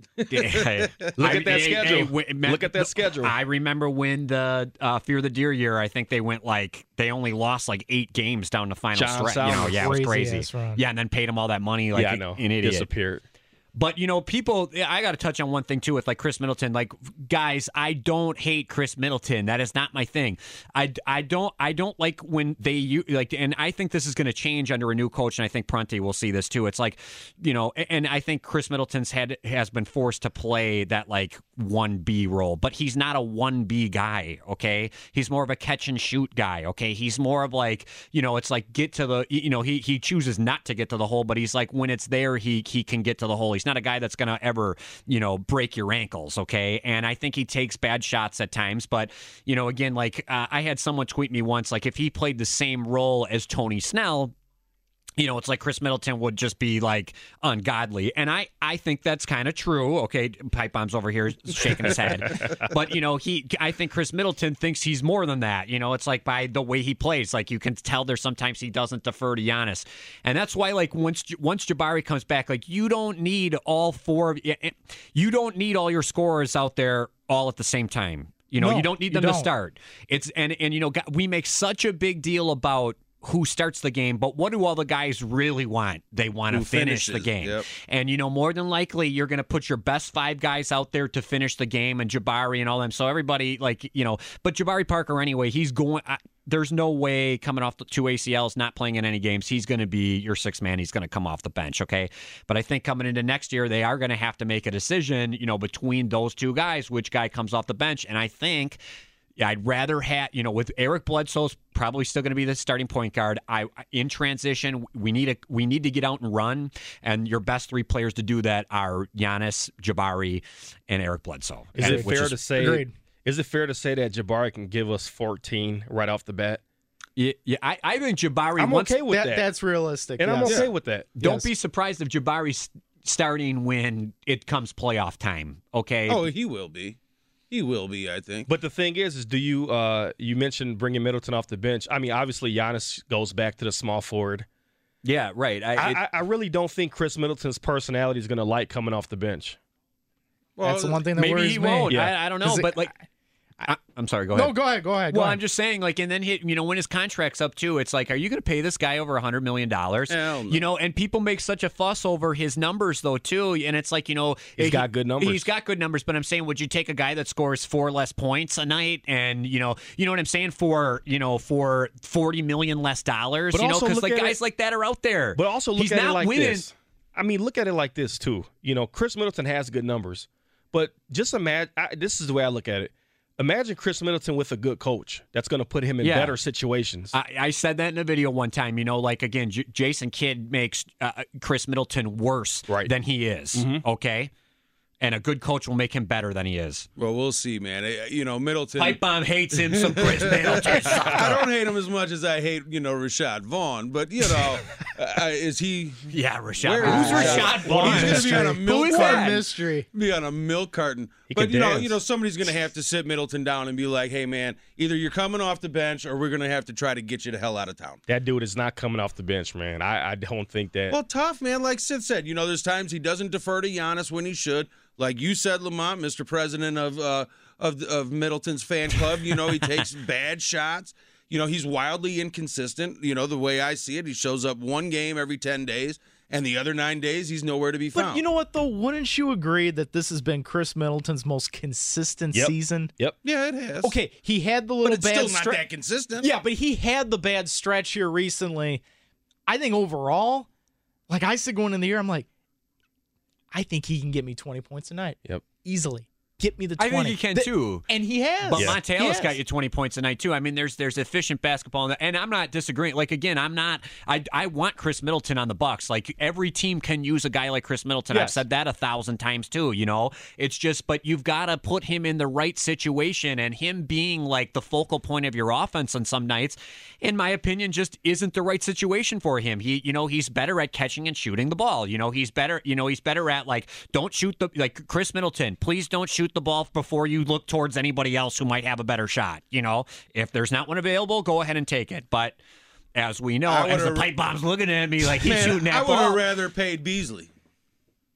Look at that schedule. Look at that schedule. I remember when the Fear the Deer year, I think they went they only lost 8 games down the final stretch. It was crazy. Yeah, and then paid him all that money an idiot. Disappeared. But, people, I got to touch on one thing, too, with, Chris Middleton. Guys, I don't hate Chris Middleton. That is not my thing. I don't like when they, and I think this is going to change under a new coach, and I think Prunty will see this, too. It's and I think Chris Middleton's has been forced to play that, 1B role, but he's not a 1B guy, okay? He's more of a catch-and-shoot guy, okay? He's more of, it's get to the, he chooses not to get to the hole, but he's when it's there, he can get to the hole. He's not a guy that's going to ever, break your ankles, okay? And I think he takes bad shots at times. But, again, I had someone tweet me once, if he played the same role as Tony Snell, it's Chris Middleton would just be ungodly. And I think that's kind of true. Okay, Pipe Bomb's over here shaking his head. But, I think Chris Middleton thinks he's more than that. It's by the way he plays. You can tell there's sometimes he doesn't defer to Giannis. And that's why, once Jabari comes back, you don't need you don't need all your scorers out there all at the same time. You don't need them to start. We make such a big deal about who starts the game, but what do all the guys really want? They want to finish the game. Yep. And, more than likely, you're going to put your best 5 guys out there to finish the game, and Jabari and all them. So everybody, but Jabari Parker, anyway, he's going... there's no way coming off the 2 ACLs, not playing in any games, he's going to be your 6th man. He's going to come off the bench, okay? But I think coming into next year, they are going to have to make a decision, between those 2 guys, which guy comes off the bench. And I think... I'd rather have, with Eric Bledsoe's probably still going to be the starting point guard. In transition, we need to get out and run, and your best 3 players to do that are Giannis, Jabari, and Eric Bledsoe. Is it fair to say that Jabari can give us 14 right off the bat? Yeah, I think Jabari. I'm okay with that. That's realistic, and I'm okay with that. Don't be surprised if Jabari's starting when it comes playoff time. Okay. Oh, he will be. He will be, I think. But the thing is do you you mentioned bringing Middleton off the bench. I mean, obviously, Giannis goes back to the small forward. Yeah, right. I really don't think Chris Middleton's personality is going to like coming off the bench. Well, that's the one thing that maybe worries he won't. me. Yeah. I don't know, but I'm sorry, go ahead. No, go ahead. Well, I'm just saying, and then when his contract's up too, it's are you going to pay this guy over $100 million? Hell no. And people make such a fuss over his numbers though too, and it's he's got good numbers. He's got good numbers, but I'm saying, would you take a guy that scores 4 less points a night, and you know what I'm saying, for $40 million less dollars? Because guys like that are out there. But also look he's at not it like winning. this. I mean, look at it like this too. Chris Middleton has good numbers, but just imagine. This is the way I look at it. Imagine Chris Middleton with a good coach that's going to put him in better situations. I said that in a video one time. Again, Jason Kidd makes Chris Middleton worse than he is. Mm-hmm. Okay. And a good coach will make him better than he is. Well, we'll see, man. Middleton. Pipe Bomb hates him some Chris Middleton. I don't hate him as much as I hate, Rashad Vaughn. But, is he? Yeah, Rashad. Who's Rashad Vaughn? He's going to be on a milk carton. Mystery. Be on a milk carton. But, somebody's going to have to sit Middleton down and be like, hey, man, either you're coming off the bench or we're going to have to try to get you the hell out of town. That dude is not coming off the bench, man. I don't think that. Well, tough, man. Like Sid said, there's times he doesn't defer to Giannis when he should. Like you said, Lamont, Mr. President of Middleton's fan club, he takes bad shots. He's wildly inconsistent. The way I see it, he shows up one game every 10 days, and the other 9 days he's nowhere to be found. But you know what, though? Wouldn't you agree that this has been Chris Middleton's most consistent season? Yep. Yeah, it has. Okay, he had the little but it's bad still not that consistent. Yeah, but he had the bad stretch here recently. I think overall, I said going in the year, I'm like, I think he can get me 20 points a night. Yep. Easily. Get me the 20. I think he can too. And he has. But Monte Ellis got you 20 points a night too. I mean, there's efficient basketball, and I'm not disagreeing. Again, I want Chris Middleton on the Bucks. Every team can use a guy like Chris Middleton. Yes. I've said that 1,000 times too. It's just, but you've got to put him in the right situation, and him being the focal point of your offense on some nights, in my opinion, just isn't the right situation for him. He's better at catching and shooting the ball. He's better at don't shoot Chris Middleton. Please don't shoot the ball before you look towards anybody else who might have a better shot. If there's not one available, go ahead and take it. But as we know, as the Pipe Bomb's looking at me like he's shooting that ball. I would have rather paid Beasley.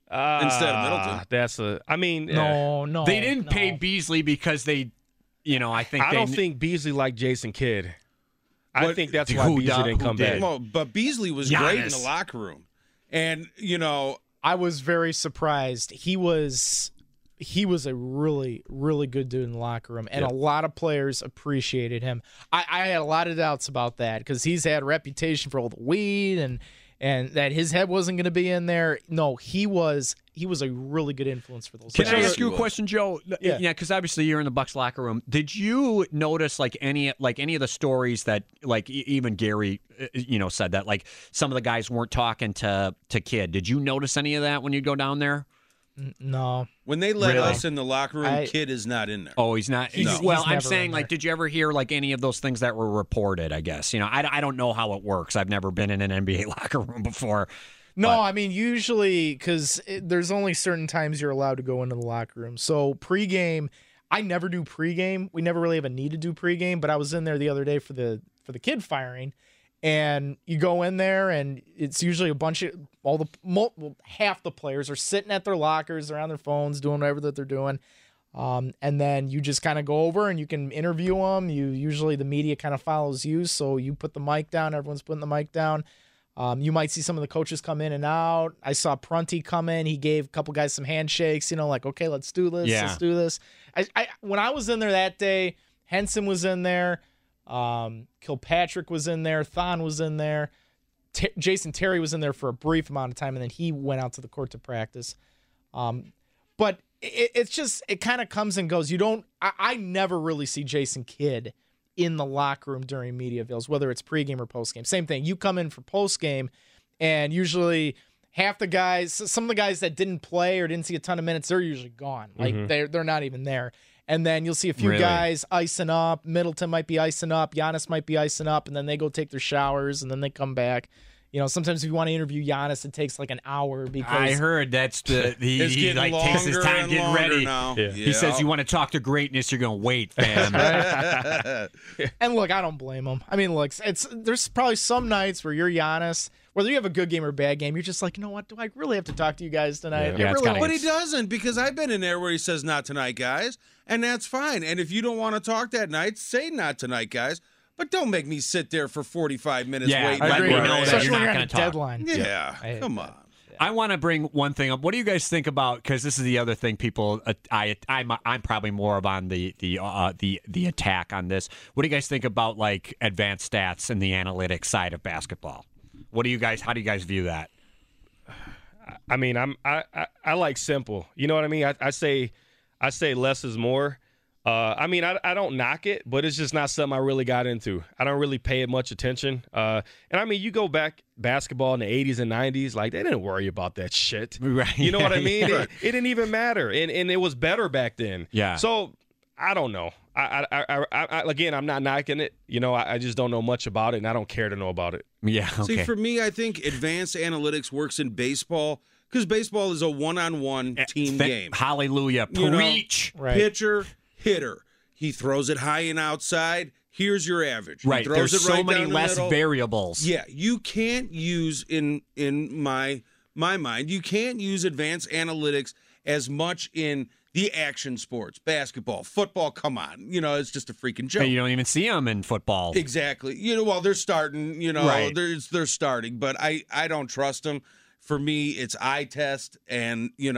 instead of Middleton. No. They didn't pay Beasley because they, I think I don't think Beasley liked Jason Kidd. I think that's why who Beasley didn't come did? back. Well, but Beasley was great in the locker room, and I was very surprised. He was a really, really good dude in the locker room, and a lot of players appreciated him. I had a lot of doubts about that because he's had a reputation for all the weed and that his head wasn't going to be in there. No, he was a really good influence for those Can guys. I ask you a question, Joe? Yeah, because obviously you're in the Bucks locker room. Did you notice any of the stories that even Gary, said that some of the guys weren't talking to Kidd? Did you notice any of that when you go down there? No. when they let us in the locker room, Kidd is not in there. Oh, he's not. He's Well, I'm never saying, in there. did you ever hear any of those things that were reported? I guess I don't know how it works. I've never been in an NBA locker room before. No, I mean, usually, because there's only certain times you're allowed to go into the locker room. So pregame, I never do pregame. We never really have a need to do pregame, but I was in there the other day for the Kidd firing, and you go in there, and it's usually a bunch of half the players are sitting at their lockers, they're on their phones, doing whatever that they're doing, and then you just kind of go over and you can interview them. Usually the media kind of follows you, so you put the mic down. Everyone's putting the mic down. You might see some of the coaches come in and out. I saw Prunty come in. He gave a couple guys some handshakes, okay, let's do this. Yeah. Let's do this. When I was in there that day, Henson was in there. Kilpatrick was in there. Thon was in there. Jason Terry was in there for a brief amount of time, and then he went out to the court to practice. But it kind of comes and goes. I never really see Jason Kidd in the locker room during media avails, whether it's pregame or postgame. Same thing. You come in for postgame, and usually half the guys, some of the guys that didn't play or didn't see a ton of minutes, they're usually gone. They're not even there. And then you'll see a few guys icing up. Middleton might be icing up. Giannis might be icing up, and then they go take their showers, and then they come back. Sometimes if you want to interview Giannis, it takes an hour because I heard that's he takes his time getting ready. Now. Yeah. He says, "You want to talk to greatness, you're going to wait, fam." And look, I don't blame him. I mean, look, there's probably some nights where you're Giannis, whether you have a good game or a bad game, you're just like, you know what? Do I really have to talk to you guys tonight? Yeah, but he doesn't, because I've been in there where he says, "Not tonight, guys," and that's fine. And if you don't want to talk that night, say, "Not tonight, guys." But don't make me sit there for 45 minutes waiting. I agree. Let me know that Especially you're when not you're going on to a talk. deadline. Yeah, come on. I want to bring one thing up. What do you guys think about? Because this is the other thing. People, I'm probably more of on the attack on this. What do you guys think about advanced stats and the analytics side of basketball? How do you guys view that? I mean, I like simple. You know what I mean? I say less is more. I mean, I don't knock it, but it's just not something I really got into. I don't really pay it much attention. And I mean, you go back basketball in the 80s and 90s, they didn't worry about that shit. Right. You know what I mean? It didn't even matter. And it was better back then. Yeah. So I don't know. I again, I'm not knocking it. I just don't know much about it, and I don't care to know about it. Yeah. Okay. See, for me, I think advanced analytics works in baseball because baseball is a one-on-one team game. Hallelujah. Preach. Right. Pitcher, hitter. He throws it high and outside. Here's your average. Right. He throws There's it so right many down the less middle. variables. Yeah, you can't use in my mind. You can't use advanced analytics as much in the action sports, basketball, football. Come on, it's just a freaking joke. Hey, you don't even see them in football. Exactly. Well, they're starting. Right. They're starting, but I don't trust them. For me, it's eye test, and you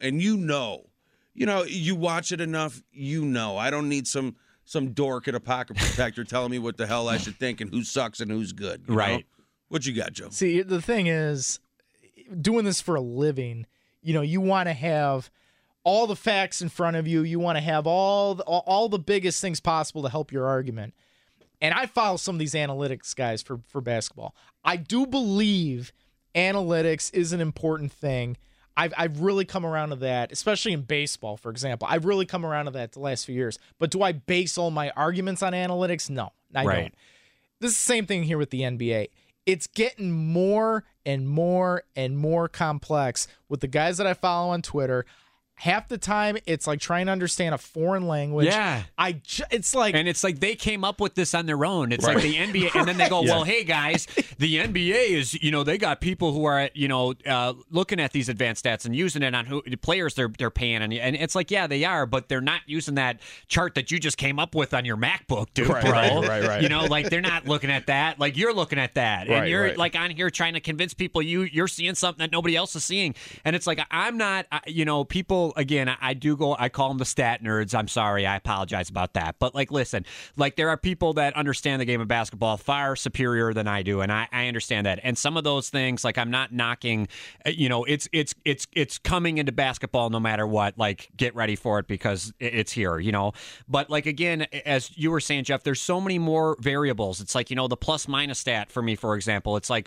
watch it enough. I don't need some dork at a pocket protector telling me what the hell I should think and who sucks and who's good. You Right. know? What you got, Joe? See, the thing is, doing this for a living, you want to have all the facts in front of you. You want to have all the biggest things possible to help your argument. And I follow some of these analytics guys for basketball. I do believe analytics is an important thing. I've really come around to that, especially in baseball, for example. I've really come around to that the last few years. But do I base all my arguments on analytics? No, I don't. This is the same thing here with the NBA. It's getting more and more and more complex with the guys that I follow on Twitter. half the time it's like trying to understand a foreign language. Yeah. It's like, and it's like they came up with this on their own. It's like the NBA, and then they go, well, hey guys, the NBA is, they got people who are, looking at these advanced stats and using it on who the players they're paying, and it's like, yeah, they are, but they're not using that chart that you just came up with on your MacBook, dude, bro. Right. Like they're not looking at that. Like you're looking at that, and you're like on here trying to convince people you're seeing something that nobody else is seeing, and it's like I'm not, people. Again, I call them the stat nerds. I'm sorry. I apologize about that. But, listen, there are people that understand the game of basketball far superior than I do, and I understand that. And some of those things, I'm not knocking, it's coming into basketball no matter what. Get ready for it because it's here, But, again, as you were saying, Jeff, there's so many more variables. It's the plus-minus stat for me, for example. It's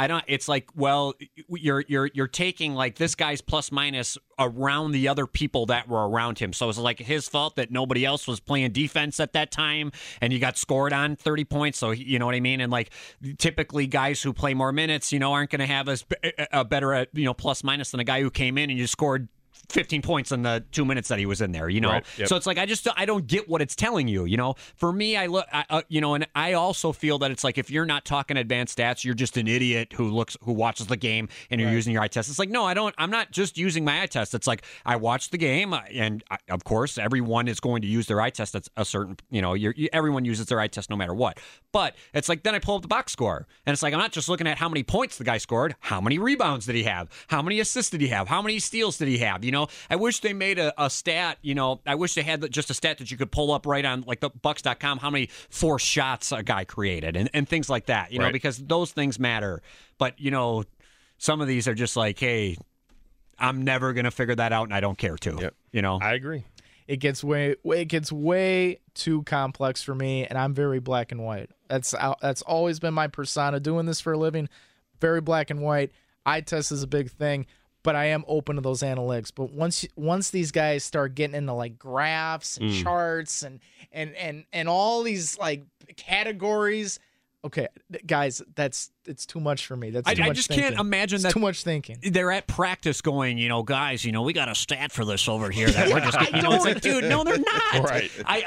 you're taking, this guy's plus-minus around the other people that were around him. So it's his fault that nobody else was playing defense at that time and you got scored on 30 points. So, you know what I mean? And typically guys who play more minutes, aren't going to have a better, plus minus than a guy who came in and you scored 15 points in the 2 minutes that he was in there, Right, yep. So it's I don't get what it's telling you, For me, and I also feel that it's if you're not talking advanced stats, you're just an idiot who watches the game and you're using your eye test. It's no, I'm not just using my eye test. It's I watched the game and of course everyone is going to use their eye test at a certain, everyone uses their eye test no matter what. But it's then I pull up the box score and it's I'm not just looking at how many points the guy scored, how many rebounds did he have, how many assists did he have, how many steals did he have, I wish they made a stat, I wish they had just a stat that you could pull up right on the Bucks.com, how many forced shots a guy created and things like that, because those things matter. But, some of these are just hey, I'm never going to figure that out and I don't care to, I agree. It gets way too complex for me, and I'm very black and white. That's always been my persona, doing this for a living, very black and white. Eye test is a big thing. But I am open to those analytics. But once these guys start getting into graphs and charts and all these categories, okay, guys, it's too much for me. That's too much I just thinking. can't imagine that too much thinking. They're at practice going, guys, we got a stat for this over here that we're just, it's dude, no, they're not. Right.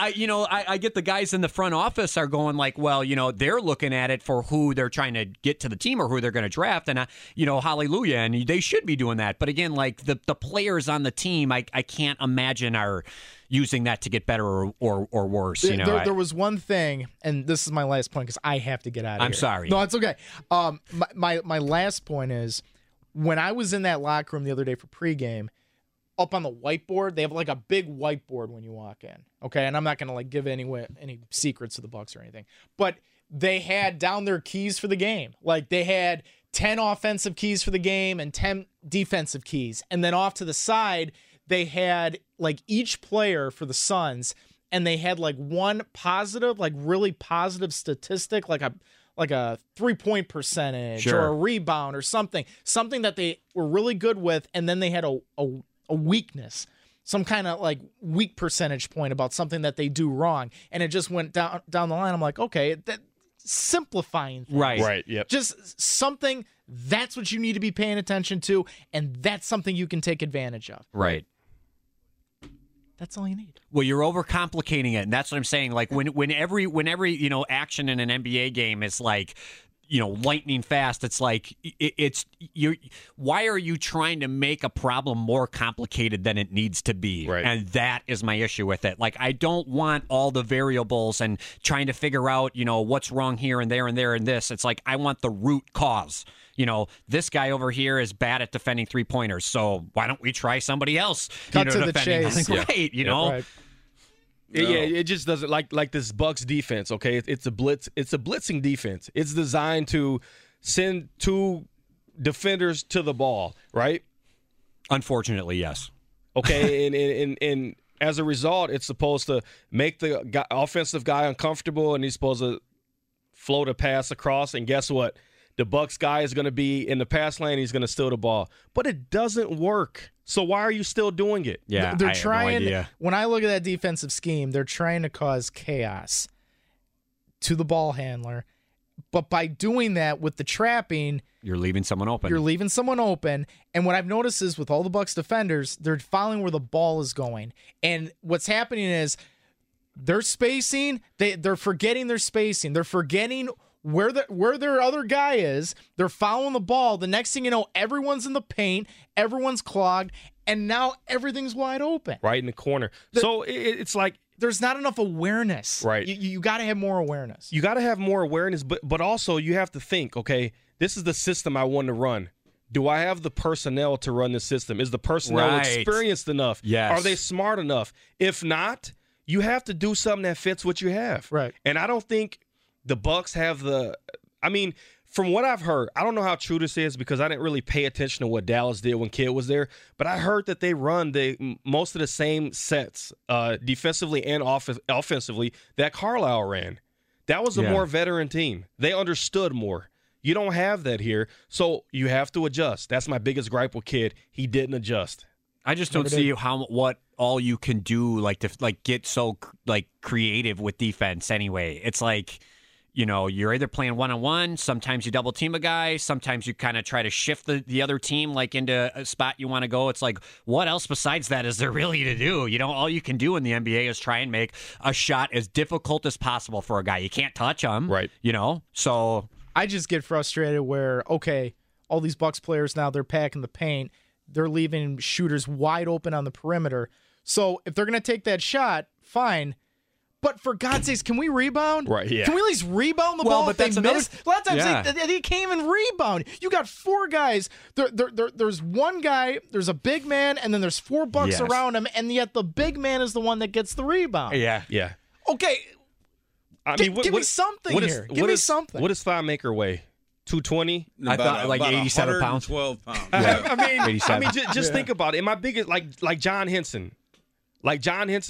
I get the guys in the front office are going well, they're looking at it for who they're trying to get to the team or who they're going to draft, and hallelujah, and they should be doing that. But again, the players on the team, I can't imagine are using that to get better or worse. There was one thing, and this is my last point because I have to get out of here. I'm sorry. No, it's okay. My last point is when I was in that locker room the other day for pregame, up on the whiteboard, they have a big whiteboard when you walk in. Okay, and I'm not gonna give any secrets to the Bucks or anything, but they had down their keys for the game. They had 10 offensive keys for the game and 10 defensive keys, and then off to the side they had each player for the Suns, and they had one positive, really positive statistic, like a 3-point percentage or a rebound or something that they were really good with, and then they had a weakness, some kind of weak percentage point about something that they do wrong, and it just went down the line. I'm okay, that simplifying things. Right, yep. Just something that's what you need to be paying attention to, and that's something you can take advantage of. Right. That's all you need. Well, you're overcomplicating it, and that's what I'm saying. When every action in an NBA game is lightning fast, it's why are you trying to make a problem more complicated than it needs to be? Right. And that is my issue with it. I don't want all the variables and trying to figure out what's wrong here and there and there and this. It's I want the root cause. This guy over here is bad at defending 3-pointers, so why don't we try somebody else? Cut to the chase. Right, Right. Yeah, it just doesn't like this Bucks defense. Okay, it's a blitzing defense. It's designed to send two defenders to the ball, right? Unfortunately, yes. Okay, and as a result, it's supposed to make the offensive guy uncomfortable, and he's supposed to float a pass across. And guess what? The Bucks guy is going to be in the pass lane. He's going to steal the ball, but it doesn't work. So why are you still doing it? Yeah, they're I trying. have no idea. When I look at that defensive scheme, they're trying to cause chaos to the ball handler, But by doing that with the trapping, You're leaving someone open. you're leaving someone open. And what I've noticed is with all the Bucs defenders, they're following where the ball is going. And what's happening is they're spacing. They're forgetting their spacing. They're forgetting where their other guy is. They're following the ball. The next thing you know, everyone's in the paint. Everyone's clogged. And now everything's wide open. Right in the corner. So it's like, There's not enough awareness. Right. You got to have more awareness. you got to have more awareness, but also you have to think, okay, this is the system I want to run. Do I have the personnel to run the system? Is the personnel Right. experienced enough? Yes. Are they smart enough? If not, you have to do something that fits what you have. Right. And I don't think the Bucs have from what I've heard, I don't know how true this is because I didn't really pay attention to what Dallas did when Kidd was there, but I heard that they run most of the same sets defensively and offensively that Carlisle ran. That was a more veteran team. They understood more. You don't have that here, so you have to adjust. That's my biggest gripe with Kidd. He didn't adjust. I just don't see what all you can do to get so creative with defense anyway. It's like, you're either playing one-on-one, sometimes you double team a guy, sometimes you kind of try to shift the other team into a spot you want to go. It's like, what else besides that is there really to do? All you can do in the NBA is try and make a shot as difficult as possible for a guy. You can't touch him. Right. So I just get frustrated where, okay, all these Bucs players now, they're packing the paint. They're leaving shooters wide open on the perimeter. So if they're going to take that shot, fine. But for God's sakes, can we rebound? Right, yeah. Can we at least rebound the Well, ball but if they that's another- miss? A lot of times Yeah. they can't even rebound. You got four guys. There's one guy, there's a big man, and then there's four Bucs Yes. around him, and yet the big man is the one that gets the rebound. yeah. Yeah. Okay, I give me something here. Give me something. What does Thon-Maker weigh? 220? I thought like 87 pounds. 12 pounds. I mean, 87. just think about it. My biggest, like John Henson, like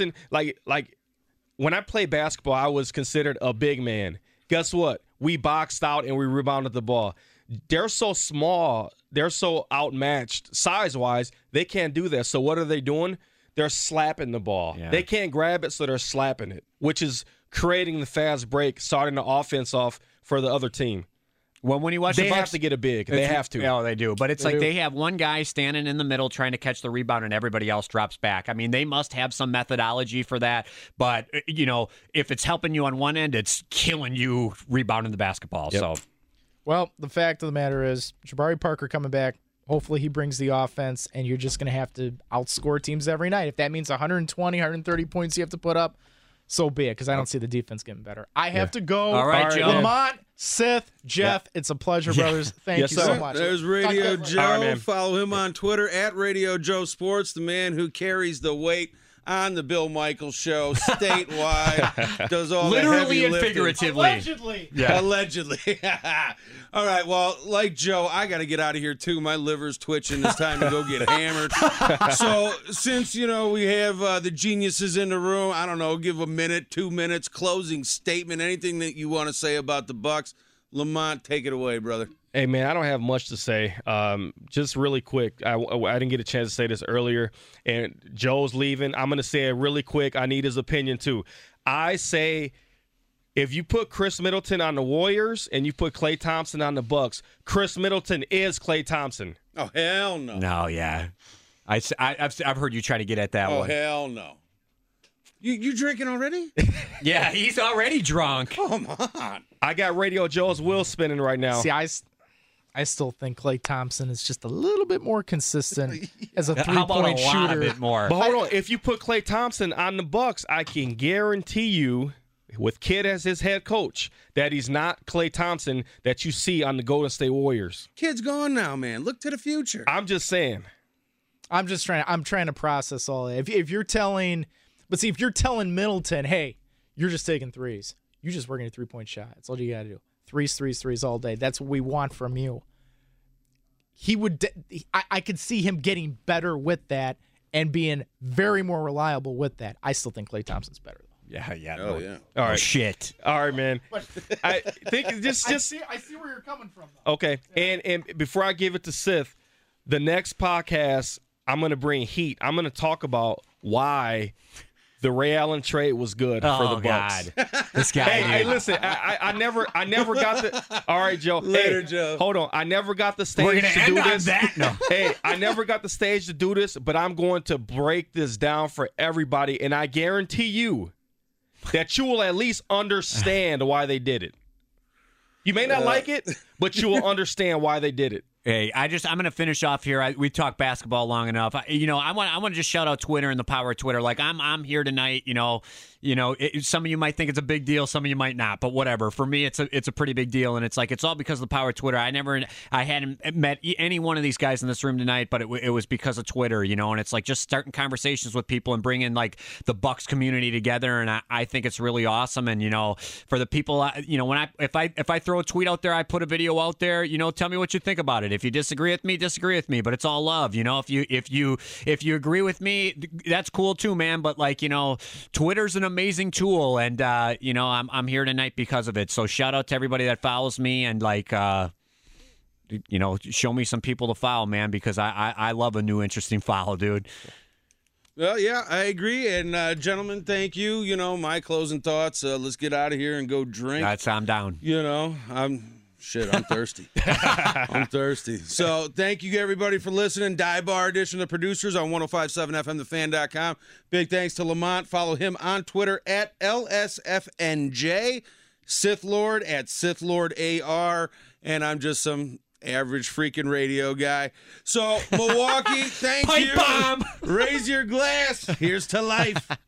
when I played basketball, I was considered a big man. Guess what? We boxed out and we rebounded the ball. They're so small. They're so outmatched size-wise. They can't do that. So what are they doing? They're slapping the ball. Yeah. They can't grab it, so they're slapping it, which is creating the fast break, starting the offense off for the other team. Well, when you watch They the Bucs, have to get a big. They have to. Yeah, they do. But it's do. they have one guy standing in the middle trying to catch the rebound, and everybody else drops back. I mean, they must have some methodology for that. But if it's helping you on one end, it's killing you rebounding the basketball. Yep. So Well, the fact of the matter is, Jabari Parker coming back. Hopefully he brings the offense, and you're just going to have to outscore teams every night. If that means 120, 130 points you have to put up, so be it, because I don't see the defense getting better. I have to go. All right, Joe. Lamont, Sith, Jeff, it's a pleasure, brothers. Thank Yes, you sir. so much. There's Radio Joe. All right, man. Follow him on Twitter at Radio Joe Sports, the man who carries the weight on the Bill Michaels show statewide. Does all literally the heavy and lifting. figuratively. Allegedly. Yeah. Allegedly. All right. Well, like Joe, I got to get out of here too. My liver's twitching. It's time to go get hammered. So since, we have the geniuses in the room, I don't know, give a minute, 2 minutes, closing statement, anything that you want to say about the Bucs. Lamont, take it away, brother. Hey, man, I don't have much to say. Just really quick, I didn't get a chance to say this earlier, and Joe's leaving. I'm going to say it really quick. I need his opinion, too. I say if you put Chris Middleton on the Warriors and you put Klay Thompson on the Bucks, Chris Middleton is Klay Thompson. Oh, hell no. No, yeah. I've heard you try to get at that Oh, one. hell no. You drinking already? Yeah, he's already drunk. Come on. I got Radio Joe's wheel spinning right now. See, I still think Klay Thompson is just a little bit more consistent as a How about three-point a lot shooter. of it more? But hold on, if you put Klay Thompson on the Bucks, I can guarantee you, with Kidd as his head coach, that he's not Klay Thompson that you see on the Golden State Warriors. Kid's gone now, man. Look to the future. I'm just saying. I'm trying to process all that. If you're telling Middleton, hey, you're just taking threes. You're just working a 3-point shot. That's all you got to do. Threes all day. That's what we want from you. I could see him getting better with that and being very more reliable with that. I still think Klay Thompson's better though. Yeah. Oh, yeah. All right. Shit. All right, man. I think just I see where you're coming from though. okay. And before I give it to Sith, the next podcast I'm going to bring heat. I'm going to talk about why the Ray Allen trade was good for the Bucks. God. This guy. Hey, listen, I never got the. All right, Joe. Later, hey, Joe. Hold on, I never got the We're stage gonna to end do on this. that. No. Hey, I never got the stage to do this, but I'm going to break this down for everybody, and I guarantee you that you will at least understand why they did it. You may not like it, but you will understand why they did it. Hey, I'm going to finish off here. We talked basketball long enough. I want to just shout out Twitter and the power of Twitter. Like I'm here tonight. Some of you might think it's a big deal, some of you might not. But whatever. For me, it's a pretty big deal, and it's like it's all because of the power of Twitter. I hadn't met any one of these guys in this room tonight, but it was because of Twitter. And it's like just starting conversations with people and bringing like the Bucks community together, and I think it's really awesome. And for the people, when if I throw a tweet out there, I put a video out there. Tell me what you think about it. If you disagree with me, disagree with me. But it's all love. If you agree with me, that's cool too, man. But Twitter's an amazing tool, and I'm here tonight because of it. So shout out to everybody that follows me, and show me some people to follow, man, because I love a new interesting follow, dude. Well, yeah, I agree. And gentlemen, thank you. My closing thoughts. Let's get out of here and go drink. I'm down. I'm thirsty. I'm thirsty. So thank you, everybody, for listening. Dive Bar edition of the Producers on 105.7 FMthefan.com. Big thanks to Lamont. Follow him on Twitter at LSFNJ. Sith Lord at Sith Lord AR. And I'm just some average freaking radio guy. So, Milwaukee, thank Pipe you. bomb. Raise your glass. Here's to life.